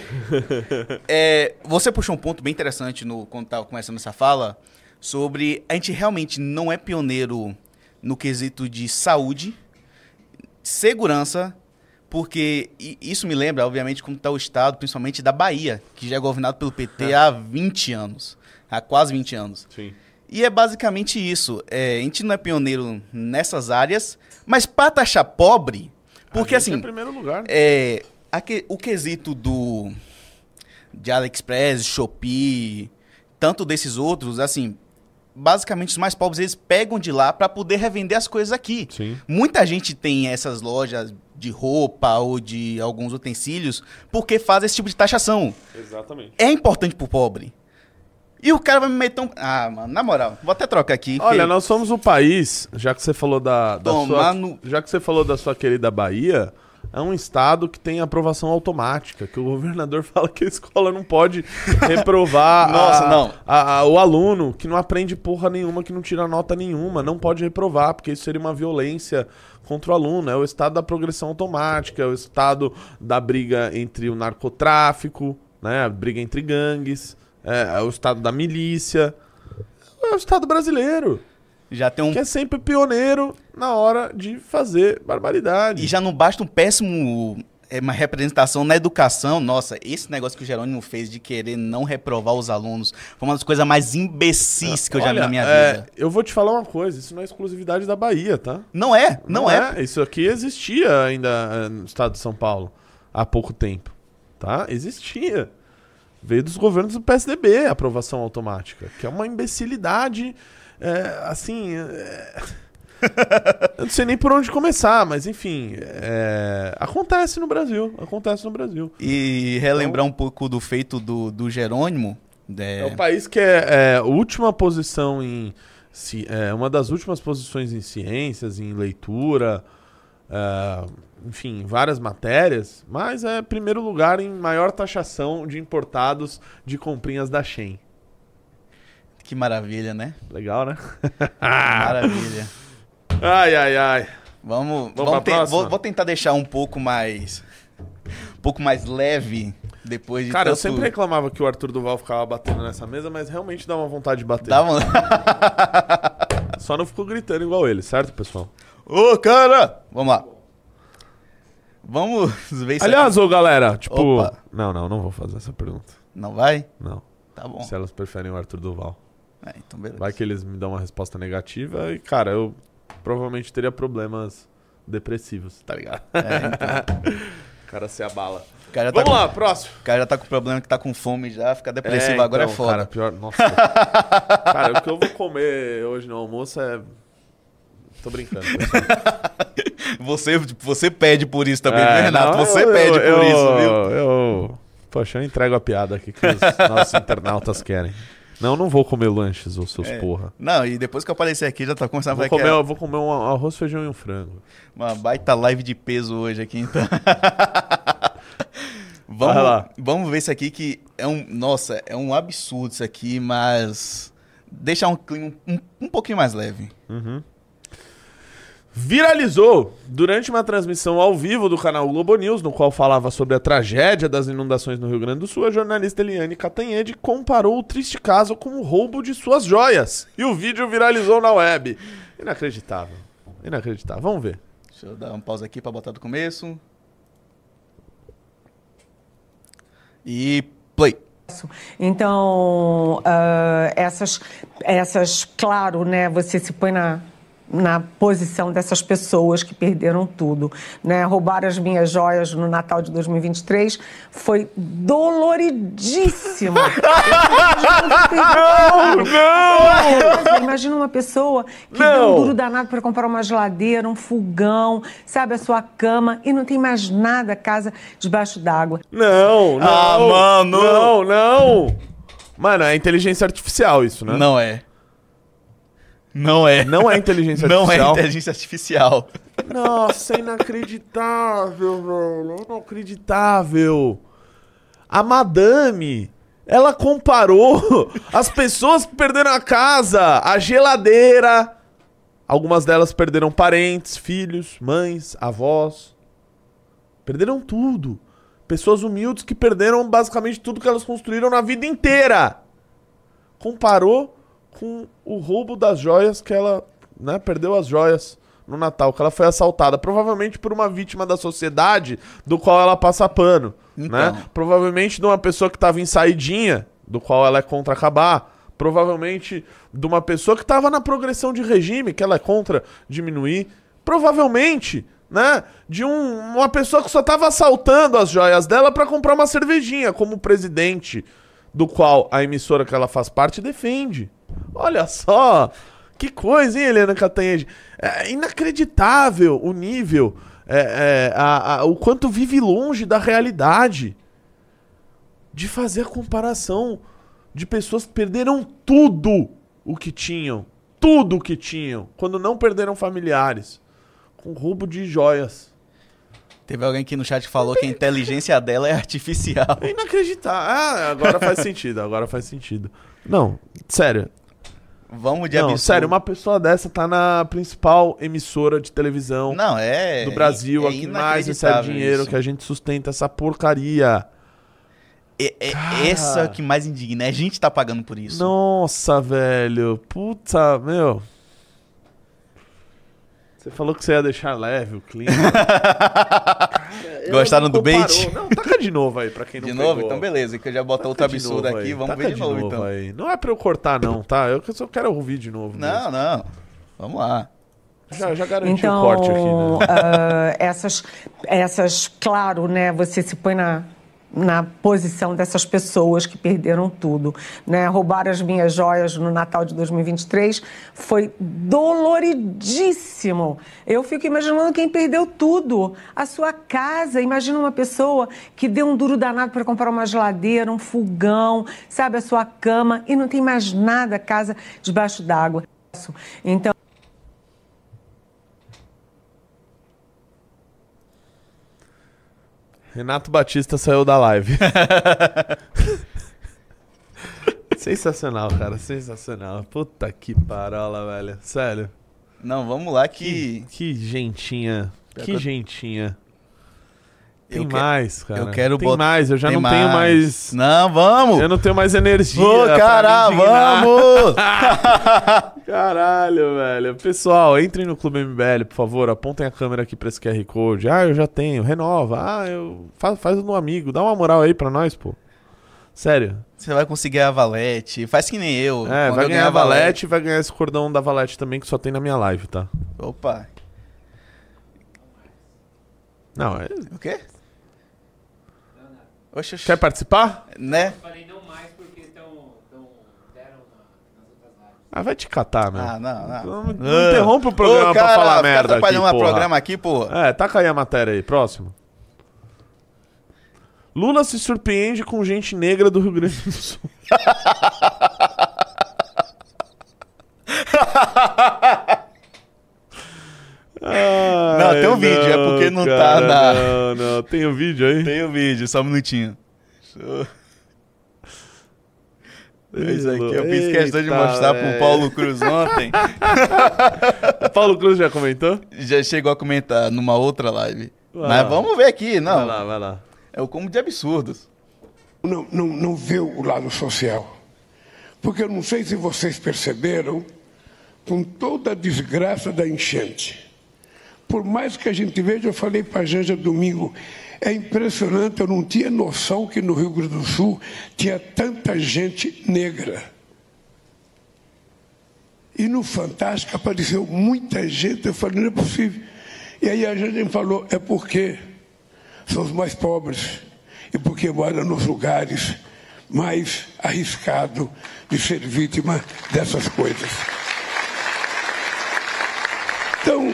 É, você puxou um ponto bem interessante no, quando estava começando essa fala sobre a gente realmente não é pioneiro no quesito de saúde, segurança, porque isso me lembra, obviamente, como está o estado, principalmente da Bahia, que já é governado pelo P T há vinte anos. Há quase vinte anos. Sim. E é basicamente isso. É, a gente não é pioneiro nessas áreas, mas para taxar pobre, porque a gente assim, é em primeiro lugar. é, que, o quesito do de AliExpress, Shopee, tanto desses outros, assim, basicamente os mais pobres eles pegam de lá para poder revender as coisas aqui. Sim. Muita gente tem essas lojas de roupa ou de alguns utensílios porque faz esse tipo de taxação. Exatamente. É importante pro pobre. E o cara vai me meter um... Ah, mano, na moral, vou até trocar aqui. Olha, porque... nós somos o país, já que você falou da, da Tomar sua, no- já que você falou da sua querida Bahia, é um estado que tem aprovação automática, que o governador fala que a escola não pode reprovar Nossa, a- não. a- a- o aluno que não aprende porra nenhuma, que não tira nota nenhuma, não pode reprovar, porque isso seria uma violência contra o aluno. É o estado da progressão automática, é o estado da briga entre o narcotráfico, né, a briga entre gangues. É, é o estado da milícia. É o estado brasileiro, Já tem um... que é sempre pioneiro na hora de fazer barbaridade. E já não basta um péssimo... É uma representação na educação. Nossa, esse negócio que o Jerônimo fez de querer não reprovar os alunos foi uma das coisas mais imbecis que eu já vi Olha, na minha é, vida. eu vou te falar uma coisa, isso não é exclusividade da Bahia, tá? Não é, não, é. Isso aqui existia ainda eh, no estado de São Paulo há pouco tempo, tá? Existia. Veio dos governos do P S D B, a aprovação automática, que é uma imbecilidade, é, assim... É... Eu não sei nem por onde começar, mas enfim, é... acontece no Brasil, acontece no Brasil. E relembrar então, um pouco do feito do, do Jerônimo. É... é o país que é, é a última posição em... É uma das últimas posições em ciências, em leitura, é, enfim, várias matérias, mas é primeiro lugar em maior taxação de importados de comprinhas da Shein. Que maravilha, né? Legal, né? Maravilha. Ai, ai, ai. Vamos, vamos, vamos te, vou, vou tentar deixar um pouco mais um pouco mais leve depois de Cara, tanto... eu sempre reclamava que o Arthur Duval ficava batendo nessa mesa, mas realmente dá uma vontade de bater. Dá uma... Só não ficou gritando igual ele, certo, pessoal? Ô, cara! Vamos lá. Vamos ver isso Aliás, aqui. ô, galera, tipo... Opa. Não, não, não vou fazer essa pergunta. Não vai? Não. Tá bom. Se elas preferem o Arthur Duval. É, então beleza. Vai que eles me dão uma resposta negativa e, cara, eu provavelmente teria problemas depressivos, tá ligado? É, então. O cara se abala. O cara já Vamos tá lá, com... próximo. O cara já tá com problema que tá com fome já, fica depressivo É, agora então, é foda. Cara, pior... Nossa. Cara, o que eu vou comer hoje no almoço é... Tô brincando, pessoal. Você, você pede por isso também, É, viu, Renato? não, Você eu, pede eu, por eu, isso, viu? Eu, eu... Poxa, eu entrego a piada aqui que os nossos internautas querem. Não, não vou comer lanches, os seus É. porra. Não, e depois que eu aparecer aqui já tá começando a Vou ver comer, que é eu vou comer um arroz, feijão e um frango. uma baita live de peso hoje aqui, então. Vai vamos, lá. vamos ver isso aqui que é um... Nossa, é um absurdo isso aqui, mas... Deixar um clima um, um pouquinho mais leve. Uhum. Viralizou durante uma transmissão ao vivo do canal Globo News, no qual falava sobre a tragédia das inundações no Rio Grande do Sul, a jornalista Eliane Catanhede comparou o triste caso com o roubo de suas joias. E o vídeo viralizou na web. Inacreditável. Inacreditável. Vamos ver. Deixa eu dar uma pausa aqui pra botar do começo. E play. Então, uh, essas, essas, claro, né, você se põe na, na posição dessas pessoas que perderam tudo, né? Roubaram as minhas joias no Natal de dois mil e vinte e três, foi doloridíssimo. Não, não! Imagina uma pessoa que Não. deu um duro danado para comprar uma geladeira, um fogão, sabe, a sua cama, e não tem mais nada, casa debaixo d'água. Não, não. Ah, mano! Não, não! Mano, é inteligência artificial isso, né? Não é. Não é. Não é inteligência Não artificial. é inteligência artificial. Nossa, é inacreditável, velho. Inacreditável. A madame, ela comparou as pessoas que perderam a casa, a geladeira. Algumas delas perderam parentes, filhos, mães, avós. Perderam tudo. Pessoas humildes que perderam basicamente tudo que elas construíram na vida inteira. Comparou com o roubo das joias que ela, né, perdeu as joias no Natal, que ela foi assaltada, provavelmente por uma vítima da sociedade do qual ela passa pano, Então. né? Provavelmente de uma pessoa que estava em saidinha, do qual ela é contra acabar, provavelmente de uma pessoa que estava na progressão de regime, que ela é contra diminuir, provavelmente, né, de um, uma pessoa que só estava assaltando as joias dela para comprar uma cervejinha, como o presidente do qual a emissora que ela faz parte defende. Olha só, que coisa, hein, Eliane Catanhede? É inacreditável o nível, é, é, a, a, o quanto vive longe da realidade de fazer a comparação de pessoas que perderam tudo o que tinham, tudo o que tinham, quando não perderam familiares, com roubo de joias. Teve alguém aqui no chat que falou que a inteligência dela é artificial. É inacreditável. Ah, agora faz sentido, agora faz sentido. Não, sério. Vamos de Não, absurdo. sério, uma pessoa dessa tá na principal emissora de televisão Não, é... do Brasil, é a que mais recebe inacreditável dinheiro, isso. que a gente sustenta essa porcaria. É, é, Cara. essa é o que mais indigna. A gente tá pagando por isso. Nossa, velho. Puta, meu. Você falou que você ia deixar leve o clima. Cara, Gostaram ela do comparou. bait? Não, taca de novo aí, pra quem não De novo? pegou. Então beleza, que eu já boto Taca outro de absurdo novo aqui. aí, Vamos taca ver de novo, então. aí. Não é pra eu cortar não, tá? Eu só quero ouvir de novo. Não, mesmo. não. Vamos lá. Já, já garanti Então, o corte aqui, né? uh, essas, essas, claro, né, você se põe na, na posição dessas pessoas que perderam tudo, né? Roubar as minhas joias no Natal de dois mil e vinte e três foi doloridíssimo. Eu fico imaginando quem perdeu tudo, a sua casa. Imagina uma pessoa que deu um duro danado para comprar uma geladeira, um fogão, sabe, a sua cama, e não tem mais nada, casa debaixo d'água. Então, Renato Batista saiu da live. Sensacional, cara. Sensacional. Puta que parola, velho. Sério. Não, vamos lá que... Que, que gentinha. Pior Que que eu- gentinha. Tem Eu que- mais, cara. eu quero Tem bot- mais. Eu já Tem não tenho mais... Não, vamos! Eu não tenho mais energia. Ô, pra cara, me indignar. vamos! Caralho, velho. Pessoal, entrem no Clube M B L, por favor. Apontem a câmera aqui pra esse Q R Code. Ah, eu já tenho. Renova. Ah, eu... Faz, faz no amigo. Dá uma moral aí pra nós, pô. Sério. Você vai conseguir a Valete. Faz que nem eu. É, Quando vai eu ganhar a Valete e vai ganhar esse cordão da Valete também, que só tem na minha live, tá? Opa. Não, é... O quê? Oxe, oxe. Quer participar? Né? Falei não mais porque tão, tão, deram na- nas outras lives. Ah, vai te catar, meu. Ah, não, não. Não, não interrompe o programa Ô, pra cara, falar fica merda aqui, atrapalhando o porra. programa aqui, porra. É, taca aí a matéria aí. Próximo. Lula se surpreende com gente negra do Rio Grande do Sul. Ai, Não, tem um vídeo, é porque não tá na- Não, não, tem o vídeo aí? Tem o vídeo, só um minutinho. Deixa eu- Isso aqui eu fiz questão de Eita, mostrar velho. pro Paulo Cruz ontem. O Paulo Cruz já comentou? Já chegou a comentar numa outra live. Vai Mas lá. vamos ver aqui, não. Vai lá, vai lá. É o cúmulo de absurdos. Não, não, não vê o lado social. Porque eu não sei se vocês perceberam, com toda a desgraça da enchente, por mais que a gente veja, eu falei para a Janja domingo, é impressionante, eu não tinha noção que no Rio Grande do Sul tinha tanta gente negra. E no Fantástico apareceu muita gente, eu falei, não é possível. E aí a Janja me falou, é porque são os mais pobres e porque moram nos lugares mais arriscados de ser vítima dessas coisas. Então,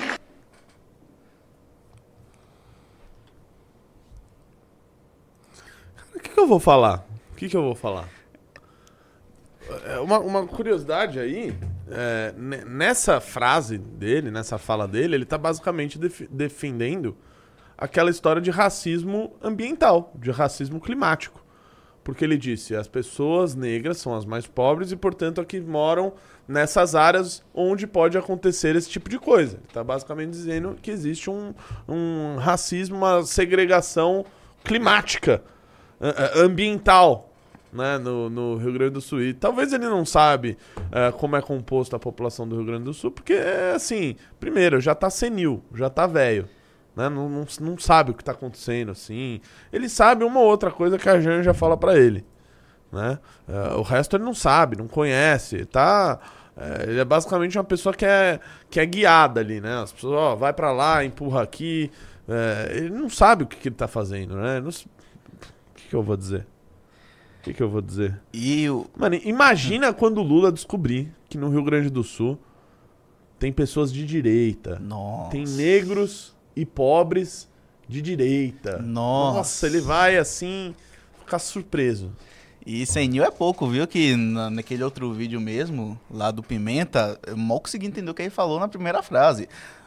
O que, que eu vou falar? O que, que eu vou falar? É, Uma, uma curiosidade aí, é, ne- nessa frase dele, nessa fala dele, ele tá basicamente def- defendendo aquela história de racismo ambiental, de racismo climático. Porque ele disse, as pessoas negras são as mais pobres e, portanto, aqui moram nessas áreas onde pode acontecer esse tipo de coisa. Ele tá basicamente dizendo que existe um, um racismo, uma segregação climática, a- a- ambiental, né, no, no Rio Grande do Sul. E talvez ele não sabe eh, como é composta a população do Rio Grande do Sul, porque, assim, primeiro, já tá senil, já tá velho. Né? Não, não, não sabe o que tá acontecendo, assim. Ele sabe uma ou outra coisa que a Janja fala pra ele. Né? Eh, o resto ele não sabe, não conhece. Tá, eh, ele é basicamente uma pessoa que é, que é guiada ali, né? As pessoas, ó, vai pra lá, empurra aqui. Eh, ele não sabe o que, que ele tá fazendo, né? Não s- o que, que eu vou dizer? O que, que eu vou dizer? E o. Mano, imagina quando o Lula descobrir que no Rio Grande do Sul tem pessoas de direita. Nossa. Tem negros e pobres de direita. Nossa. ele vai assim ficar surpreso. E cem mil é pouco, viu? Que na- naquele outro vídeo mesmo, lá do Pimenta, eu mal consegui entender o que ele falou na primeira frase.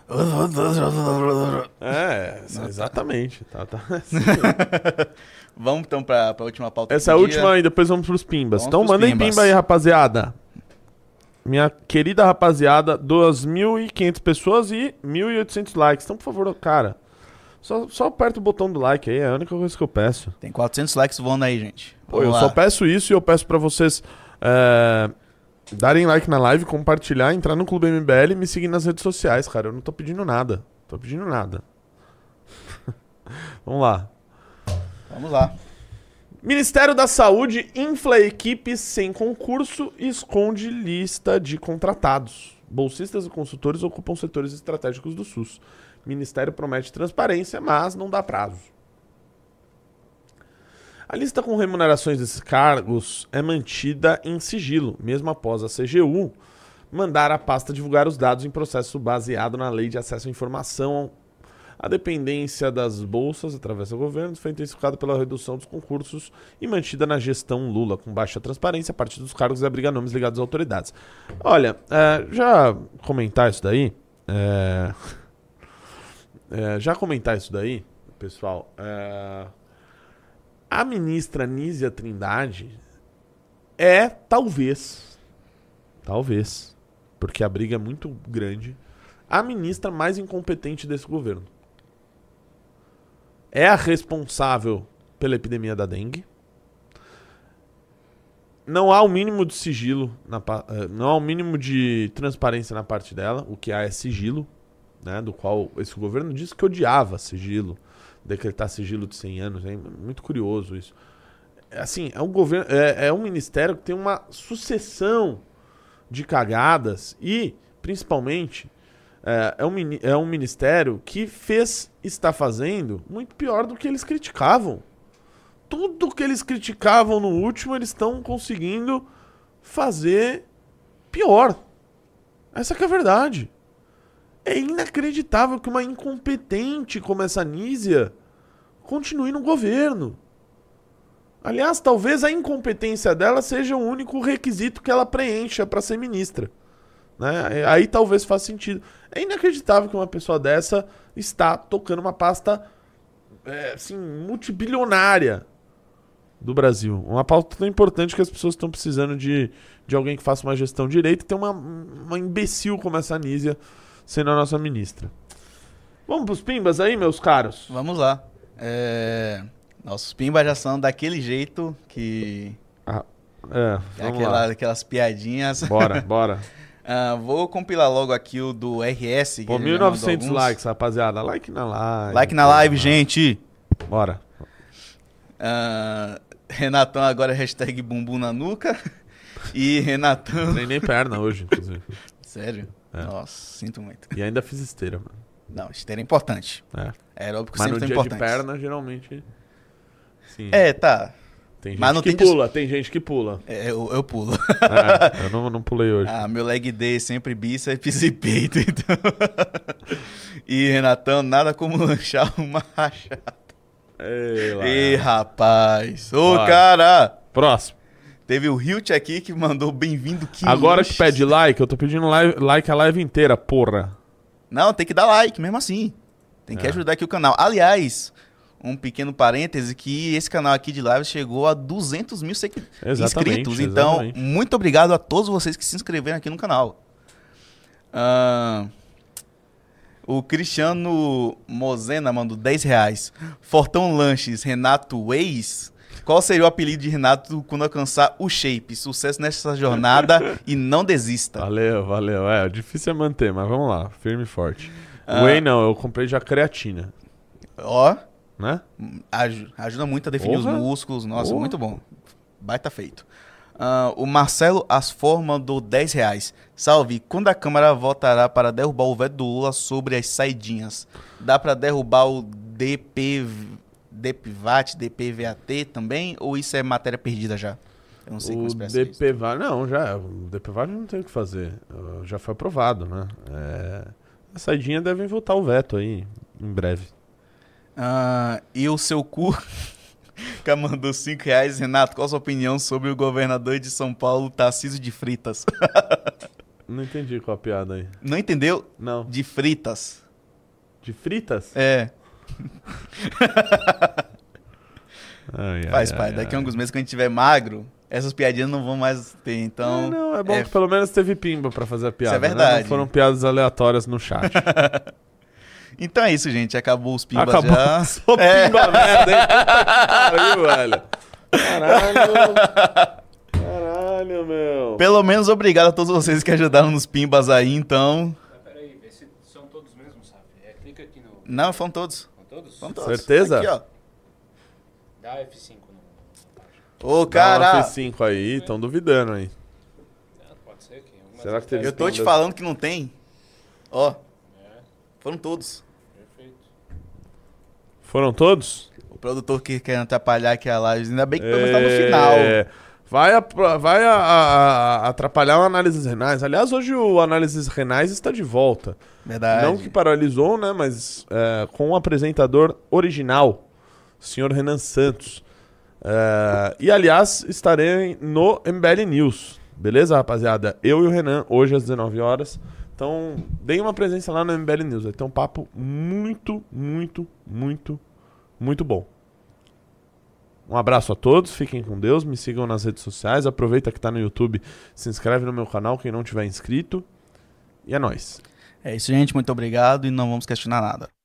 É, exatamente. Tá, tá. Vamos então pra, pra última pauta. Essa é a do última dia. e depois vamos pros pimbas. Vamos Então pros mandem pimbas. pimba aí, rapaziada. Minha querida rapaziada, duas mil e quinhentas pessoas e mil e oitocentos likes. Então, por favor, cara, só, só aperta o botão do like aí, é a única coisa que eu peço. Tem quatrocentos likes voando aí, gente. Pô, Vamos eu lá. só peço isso e eu peço pra vocês é, darem like na live, compartilhar, entrar no Clube M B L e me seguir nas redes sociais, cara. Eu não tô pedindo nada. Tô pedindo nada. Vamos lá. Vamos lá. Ministério da Saúde infla equipes sem concurso e esconde lista de contratados. Bolsistas e consultores ocupam setores estratégicos do SUS. Ministério promete transparência, mas não dá prazo. A lista com remunerações desses cargos é mantida em sigilo, mesmo após a C G U mandar a pasta divulgar os dados em processo baseado na Lei de Acesso à Informação. A dependência das bolsas através do governo foi intensificada pela redução dos concursos e mantida na gestão Lula, com baixa transparência a partir dos cargos e abriga nomes ligados às autoridades. Olha, é, já comentar isso daí, é, é, já comentar isso daí, pessoal, é, a ministra Nízia Trindade é, talvez, talvez, porque a briga é muito grande, a ministra mais incompetente desse governo. É a responsável pela epidemia da dengue. Não há o mínimo de sigilo, na, não há o mínimo de transparência na parte dela. O que há é sigilo, né, do qual esse governo disse que odiava sigilo, decretar sigilo de cem anos. É muito curioso isso. Assim, é um, governo, é, é um ministério que tem uma sucessão de cagadas e, principalmente... É, é, um, é um ministério que fez, está fazendo, muito pior do que eles criticavam. Tudo que eles criticavam no último, eles estão conseguindo fazer pior. Essa que é a verdade. É inacreditável que uma incompetente como essa Nízia continue no governo. Aliás, talvez a incompetência dela seja o único requisito que ela preencha para ser ministra. Né? Aí talvez faça sentido. É inacreditável que uma pessoa dessa está tocando uma pasta é, assim, multibilionária do Brasil. Uma pauta tão importante que as pessoas estão precisando de, de alguém que faça uma gestão direita e tem uma, uma imbecil como essa Nízia sendo a nossa ministra. Vamos pros pimbas aí, meus caros? Vamos lá. É... Nossos pimbas já são daquele jeito que... Ah, é, vamos Aquela, lá. Aquelas piadinhas. Bora, bora. Uh, vou compilar logo aqui o do R S. Pô, mil e novecentos likes, rapaziada. Like na live. Like na live, gente. Bora. Uh, Renatão agora é hashtag bumbum na nuca. E Renatão... Treinei perna hoje, inclusive. Sério? É. Nossa, sinto muito. E ainda fiz esteira, mano. Não, esteira é importante. É. Aeróbico Mas sempre no foi dia importante. de perna, geralmente... Sim. É, tá. Tem gente Mas não que tem pula, tem gente que pula. É, eu, eu pulo. É, eu não, não pulei hoje. Ah, meu leg day sempre bíceps e peito, então. E Renatão, nada como lanchar uma rachada. Ei, lá. Ih, rapaz. Ô, Bora. cara. Próximo. Teve o Hilt aqui que mandou bem-vindo. Que Agora luxo. que pede like, eu tô pedindo like, like a live inteira, porra. Não, tem que dar like, mesmo assim. Tem que É. ajudar aqui o canal. Aliás, um pequeno parêntese, que esse canal aqui de live chegou a duzentos mil segui- Exatamente, inscritos. Então, exatamente. muito obrigado a todos vocês que se inscreveram aqui no canal. Ah, o Cristiano Mozena mandou dez reais. Fortão Lanches, Renato Weiss. Qual seria o apelido de Renato quando alcançar o shape? Sucesso nessa jornada e não desista. Valeu, valeu. É, difícil é manter, mas vamos lá. Firme e forte. Ah. Whey não, eu comprei já creatina, Ó, né? aju- ajuda muito a definir Porra. os músculos. Nossa, Porra. muito bom. Baita feito. Ah, o Marcelo Asfor mandou dez reais. Salve, quando a Câmara votará para derrubar o veto do Lula sobre as saidinhas? Dá para derrubar o D P, DPVAT, D P V A T também? Ou isso é matéria perdida já? Eu não sei como O expressa isso. D P V A T, não, já. O D P V A T não tem o que fazer. Uh, Já foi aprovado, né? É, a saidinha devem votar o veto aí, em breve. Ah, e o seu cu, que mandou cinco reais. Renato, qual a sua opinião sobre o governador de São Paulo, Tarcísio de Fritas? Não entendi qual a piada aí. Não entendeu? Não. De fritas. De fritas? É, Ai, ai, faz ai, pai. Daqui a ai. alguns meses, quando a gente tiver magro, essas piadinhas não vão mais ter. Então, Ah, não, é bom é- que pelo menos teve pimba pra fazer a piada. é né? verdade. Não foram piadas aleatórias no chat. então é isso, gente. Acabou os pimbas Acabou já. só É. pimba merda, hein? Puta que pariu, velho. Caralho. Caralho, meu. Pelo menos obrigado a todos vocês que ajudaram nos pimbas aí, então. Mas peraí, vê se são todos mesmos, sabe? É, clica aqui no... Não, foram todos. São todos? Foram todos. Certeza? Aqui, ó. Dá F cinco no... Ô, Dá cara, uma F cinco aí, estão duvidando aí. Não, pode ser que... algumas Será que teve eu tô te pimbas? falando que não tem. Ó, É, foram todos. perfeito. Foram todos? O produtor que quer atrapalhar aqui a live. Ainda bem que pelo menos tá no final. É, vai a- vai a- a- a- atrapalhar o Análises Renais. Aliás, hoje o Análises Renais está de volta. Verdade. Não que paralisou, né? Mas é, com o apresentador original, o senhor Renan Santos. É, e, aliás, estarei no M B L News. Beleza, rapaziada? Eu e o Renan, hoje às dezenove horas. Então, deem uma presença lá no M B L News. Vai ter um papo muito, muito, muito, muito bom. Um abraço a todos, fiquem com Deus, me sigam nas redes sociais. Aproveita que tá no YouTube, se inscreve no meu canal, quem não tiver inscrito. E é nóis. É isso, gente. Muito obrigado e não vamos questionar nada.